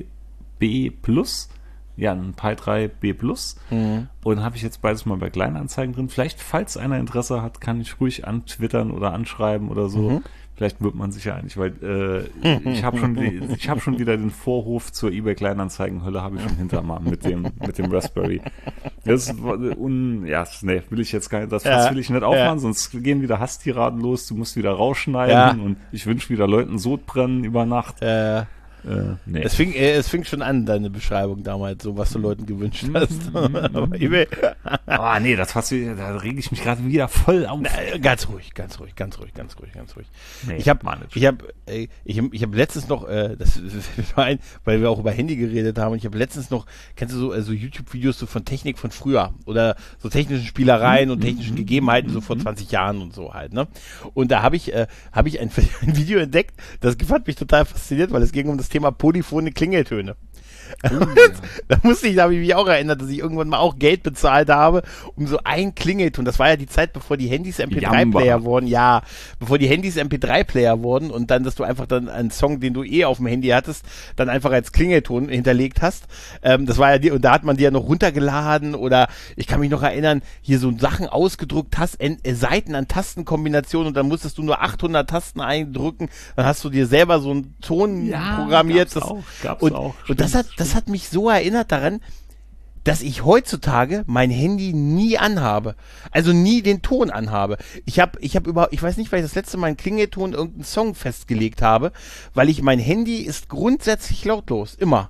B Plus. Ja, ein Pi drei B Plus. Mhm. Und habe ich jetzt beides mal bei Kleinanzeigen drin. Vielleicht, falls einer Interesse hat, kann ich ruhig antwittern oder anschreiben oder so. Mhm. Vielleicht wird man sich ja einig, weil äh, ich habe schon, die- ich habe schon wieder den Vorhof zur eBay Kleinanzeigen-Hölle habe ich schon hinterm Arm mit dem mit dem Raspberry. Das ist, un, ja, nee, will ich jetzt gar nicht, das Ja, Fass will ich nicht aufmachen, ja. sonst gehen wieder Hasstiraden los. Du musst wieder rausschneiden Ja. und ich wünsche wieder Leuten Sodbrennen über Nacht. Äh, Äh, nee. es, fing, äh, es fing schon an, deine Beschreibung damals, so was du Leuten gewünscht Mhm. hast. Aber eBay, Ah, nee, das Fass, da rege ich mich gerade wieder voll auf. äh, ganz ruhig, ganz ruhig, ganz ruhig, ganz ruhig, ganz ruhig. Nee, Ich habe Mann, nicht. ich hab, äh, ich hab, ich hab letztens noch, äh, das war ein, weil wir auch über Handy geredet haben, und ich habe letztens noch, kennst du so, äh, so YouTube-Videos so von Technik von früher oder so technischen Spielereien und technischen Gegebenheiten so vor zwanzig Jahren und so halt, ne? Und da habe ich, äh, habe ich ein, ein Video entdeckt, das fand mich total fasziniert, weil es ging um das Thema polyphone Klingeltöne. Da musste ich, da habe ich mich auch erinnert, dass ich irgendwann mal auch Geld bezahlt habe, um so ein Klingelton. Das war ja die Zeit, bevor die Handys M P drei Player Jamba. wurden. Ja, bevor die Handys M P drei Player wurden und dann, dass du einfach dann einen Song, den du eh auf dem Handy hattest, dann einfach als Klingelton hinterlegt hast. Ähm, das war ja die, und da hat man die ja noch runtergeladen oder ich kann mich noch erinnern, hier so Sachen ausgedruckt, hast, äh, Seiten an Tastenkombinationen und dann musstest du nur achthundert Tasten eindrücken, dann hast du dir selber so einen Ton programmiert. Gab's Das, auch, gab's und, auch. und das hat, das hat mich so erinnert daran, dass ich heutzutage mein Handy nie anhabe. Also nie den Ton anhabe. Ich habe ich habe über ich weiß nicht, weil ich das letzte Mal einen Klingelton irgendeinen Song festgelegt habe, weil ich mein Handy ist grundsätzlich lautlos, immer.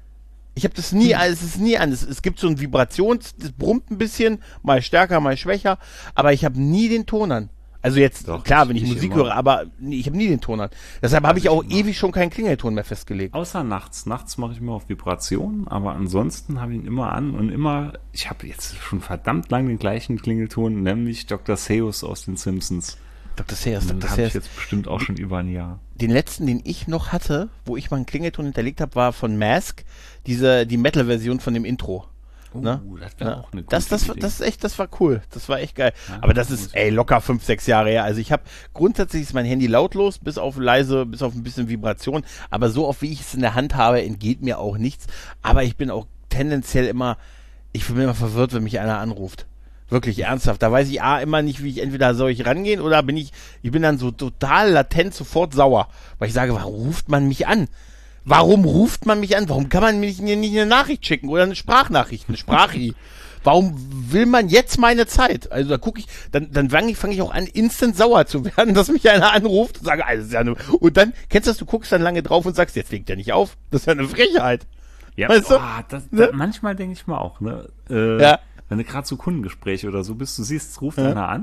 Ich habe das nie, also es ist nie an. Es, es gibt so ein Vibrations, das brummt ein bisschen, mal stärker, mal schwächer, aber ich habe nie den Ton an. Also jetzt, Doch, klar, ich- wenn ich, ich Musik immer. höre, aber nee, ich habe nie den Ton an. Deshalb habe Also ich auch ich immer. ewig schon keinen Klingelton mehr festgelegt. Außer nachts. Nachts mache ich immer auf Vibration, aber ansonsten habe ich ihn immer an und immer, ich habe jetzt schon verdammt lang den gleichen Klingelton, nämlich Doktor Seuss aus den Simpsons. Doktor Seuss, Den Doktor habe ich Seuss. jetzt bestimmt auch schon über ein Jahr. Den letzten, den ich noch hatte, wo ich mal einen Klingelton hinterlegt habe, war von Mask, diese, die Metal-Version von dem Intro. Ne? das wäre Ja. auch eine gute Das, das, Idee. das ist echt, das war cool. Das war echt geil. Ja, Aber das muss ist, ich ey, locker fünf, sechs Jahre her. Also ich habe, grundsätzlich ist mein Handy lautlos, bis auf leise, bis auf ein bisschen Vibration. Aber so oft, wie ich es in der Hand habe, entgeht mir auch nichts. Aber ich bin auch tendenziell immer, ich bin immer verwirrt, wenn mich einer anruft. Wirklich ernsthaft. Da weiß ich A, immer nicht, wie ich, entweder soll ich rangehen oder bin ich, ich bin dann so total latent sofort sauer. Weil ich sage, warum ruft man mich an? Warum ruft man mich an? Warum kann man mir nicht, nicht eine Nachricht schicken oder eine Sprachnachricht, eine Sprachi? Warum will man jetzt meine Zeit? Also da gucke ich, dann, dann fange ich, fang ich auch an, instant sauer zu werden, dass mich einer anruft und sage, also, ist ja eine, und dann, kennst du das, du guckst dann lange drauf und sagst, jetzt legt er nicht auf. Das ist ja eine Frechheit. Ja, Weißt du? oh, das, Ne? das, manchmal denke ich mal auch, ne? Äh, Ja. Wenn du gerade so Kundengespräche oder so bist, du siehst, es ruft Ja. einer an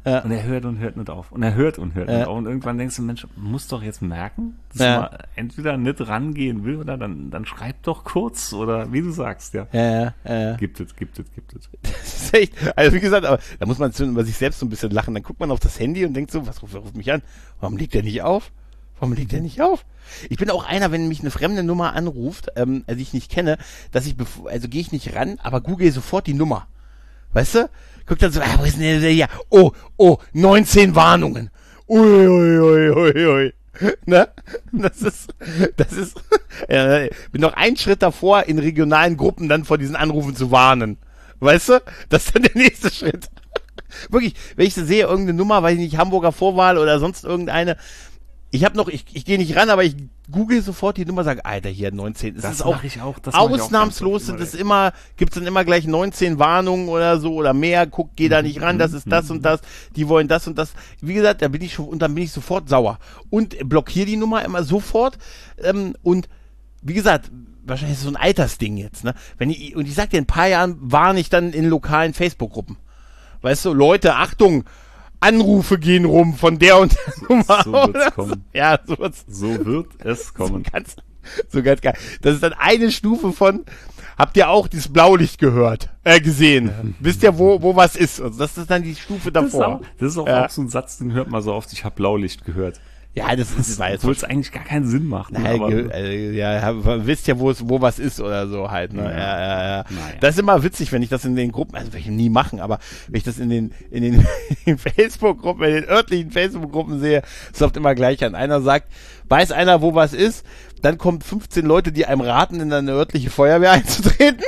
Ja. Und er hört und hört nicht auf. Und er hört und hört Ja. nicht auf. Und irgendwann denkst du, Mensch, muss doch jetzt merken, dass Ja. man entweder nicht rangehen will oder dann, dann schreib doch kurz oder wie du sagst, ja. Ja, ja, ja, ja. Gibt es, gibt es, gibt es. Das ist echt, also wie gesagt, aber da muss man zu- über sich selbst so ein bisschen lachen. Dann guckt man auf das Handy und denkt so, was ruft, wer ruft mich an? Warum legt der nicht auf? Warum legt der nicht auf? Ich bin auch einer, wenn mich eine fremde Nummer anruft, ähm, also ich nicht kenne, dass ich, bevor, also gehe ich nicht ran, aber google sofort die Nummer. Weißt du? Guck dann so, ah, wo ist denn der hier? Oh, oh, neunzehn Warnungen. Ui, ui, ui, ui, ui. Ne? Das ist, das ist, ja, bin noch einen Schritt davor, in regionalen Gruppen dann vor diesen Anrufen zu warnen. Weißt du? Das ist dann der nächste Schritt. Wirklich, wenn ich so sehe, irgendeine Nummer, weiß ich nicht, Hamburger Vorwahl oder sonst irgendeine, ich habe noch, ich, ich gehe nicht ran, aber ich google sofort die Nummer, sage, Alter, hier neunzehn. Es Das ist auch mache ich auch. Das mach ich auch ausnahmslos ganz sind oft es immer, gibt's dann immer gleich neunzehn Warnungen oder so oder mehr, guck, geh da nicht ran, das ist das und das, die wollen das und das. Wie gesagt, da bin ich schon, und dann bin ich sofort sauer und blockiere die Nummer immer sofort, ähm, und wie gesagt, wahrscheinlich ist es so ein Altersding jetzt, ne? Wenn ich, und ich sag dir, in ein paar Jahren warne ich dann in lokalen Facebook-Gruppen. Weißt du, Leute, Achtung, Anrufe gehen rum von der und der Nummer. so wird's oder kommen. Ja, so wird's. So wird es kommen. So ganz, so ganz geil. Das ist dann eine Stufe von, habt ihr auch dieses Blaulicht gehört, äh, gesehen? Wisst ihr, wo, wo was ist? Also das ist dann die Stufe Das ist davor. auch, das ist auch, Ja. auch so ein Satz, den hört man so oft, ich habe Blaulicht gehört. Ja, das ist, weil Obwohl es eigentlich gar keinen Sinn macht. Ne? Nein, Aber, ge- äh, ja, hab- wisst ja, wo es, wo was ist oder so halt, ne? Ja, Ja. ja, ja. Naja. Das ist immer witzig, wenn ich das in den Gruppen, also will ich nie machen, aber wenn ich das in den, in den, in Facebook-Gruppen, in den örtlichen Facebook-Gruppen sehe, es läuft immer gleich an. Einer sagt, weiß einer, wo was ist, dann kommen fünfzehn Leute, die einem raten, in eine örtliche Feuerwehr einzutreten.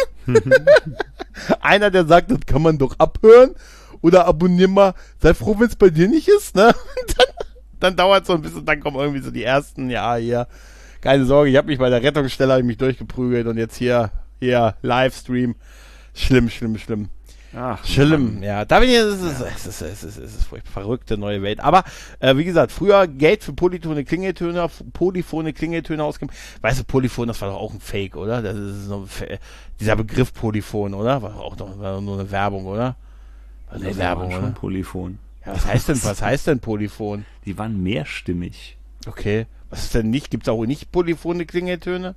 Einer, der sagt, das kann man doch abhören oder abonnieren mal, sei froh, wenn es bei dir nicht ist, ne? Und dann, dann dauert so ein bisschen, dann kommen irgendwie so die ersten, ja, hier, keine Sorge, ich habe mich bei der Rettungsstelle hab ich mich durchgeprügelt und jetzt hier, hier, Livestream, schlimm, schlimm, schlimm. Ach, Schlimm, ja. Da bin ich, es ist, es ist, es ist, es ist furchtbar verrückte neue Welt. Aber, äh, wie gesagt, früher Geld für polyphone Klingeltöne, f- polyphone Klingeltöne ausgeben. Weißt du, Polyphon, das war doch auch ein Fake, oder? Das ist so, ein- dieser Begriff Polyphon, oder? War doch auch noch, war doch nur eine Werbung, oder? War eine Die Werbung, waren schon oder? Polyphon. Ja, was heißt denn, was heißt denn Polyphon? Die waren mehrstimmig. Okay. Was ist denn nicht? Gibt's auch nicht polyphone Klingeltöne?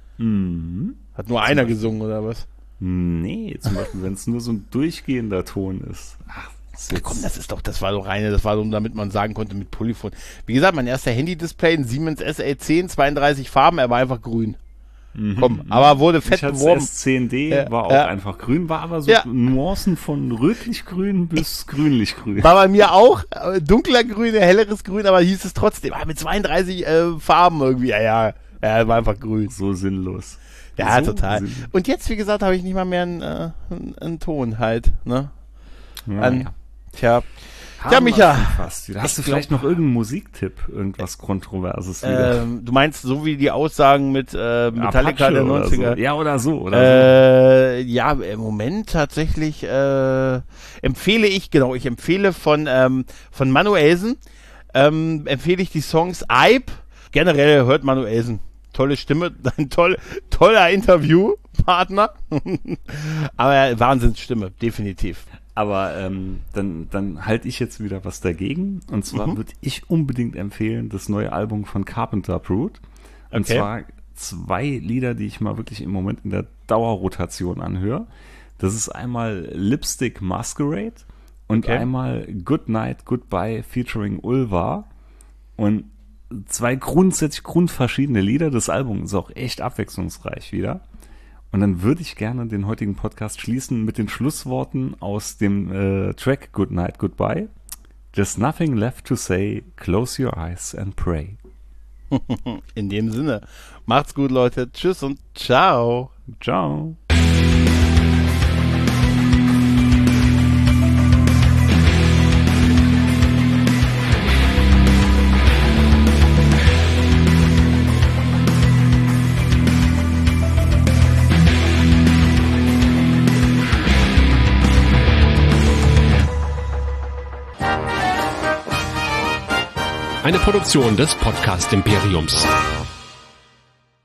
Mhm. Hat nur einer gesungen, oder was? Nee, zum Beispiel, wenn es nur so ein durchgehender Ton ist. Ach, das ist Ja, komm, das ist doch, das war doch reine, das war so, damit man sagen konnte mit Polyphon. Wie gesagt, mein erster Handy-Display, ein Siemens S L zehn, zweiunddreißig Farben, er war einfach grün. Komm, aber wurde fett ich hatte beworben. S zehn D, Ja, war auch ja. einfach grün, war aber so Ja. Nuancen von rötlich-grün bis grünlich-grün. War bei mir auch äh, dunkler Grün, helleres Grün, aber hieß es trotzdem, ah, mit zweiunddreißig äh, Farben irgendwie, ja, ja, ja, war einfach grün. So sinnlos. Ja, so total. sinnlos. Und jetzt, wie gesagt, habe ich nicht mal mehr einen, äh, einen, einen Ton halt, ne? Ja, An, ja. Tja, Haben ja, wir Micha. schon Fast wieder. Hast Ich du vielleicht glaub- noch irgendeinen Musiktipp? Irgendwas Kontroverses wieder? ähm, du meinst so wie die Aussagen mit äh, Metallica Apache der oder neunziger? So. Ja, oder so. Oder Äh, ja, im Moment tatsächlich äh, empfehle ich, genau, ich empfehle von, ähm, von Manuelsen, ähm, empfehle ich die Songs Eib. Generell hört Manuelsen. Tolle Stimme, ein toll, toller Interviewpartner. Aber Wahnsinnsstimme, definitiv. so. Aber ähm, dann, dann halte ich jetzt wieder was dagegen. Und zwar Mhm. würde ich unbedingt empfehlen, das neue Album von Carpenter Brut. Und Okay. zwar zwei Lieder, die ich mal wirklich im Moment in der Dauerrotation anhöre. Das ist einmal Lipstick Masquerade und Okay. einmal Good Night, Goodbye featuring Ulva. Und zwei grundsätzlich grundverschiedene Lieder. Das Album ist auch echt abwechslungsreich wieder. Und dann würde ich gerne den heutigen Podcast schließen mit den Schlussworten aus dem äh, Track Good Night, Goodbye. There's nothing left to say, close your eyes and pray. In dem Sinne, macht's gut, Leute. Tschüss und ciao. Ciao. Eine Produktion des Podcast Imperiums.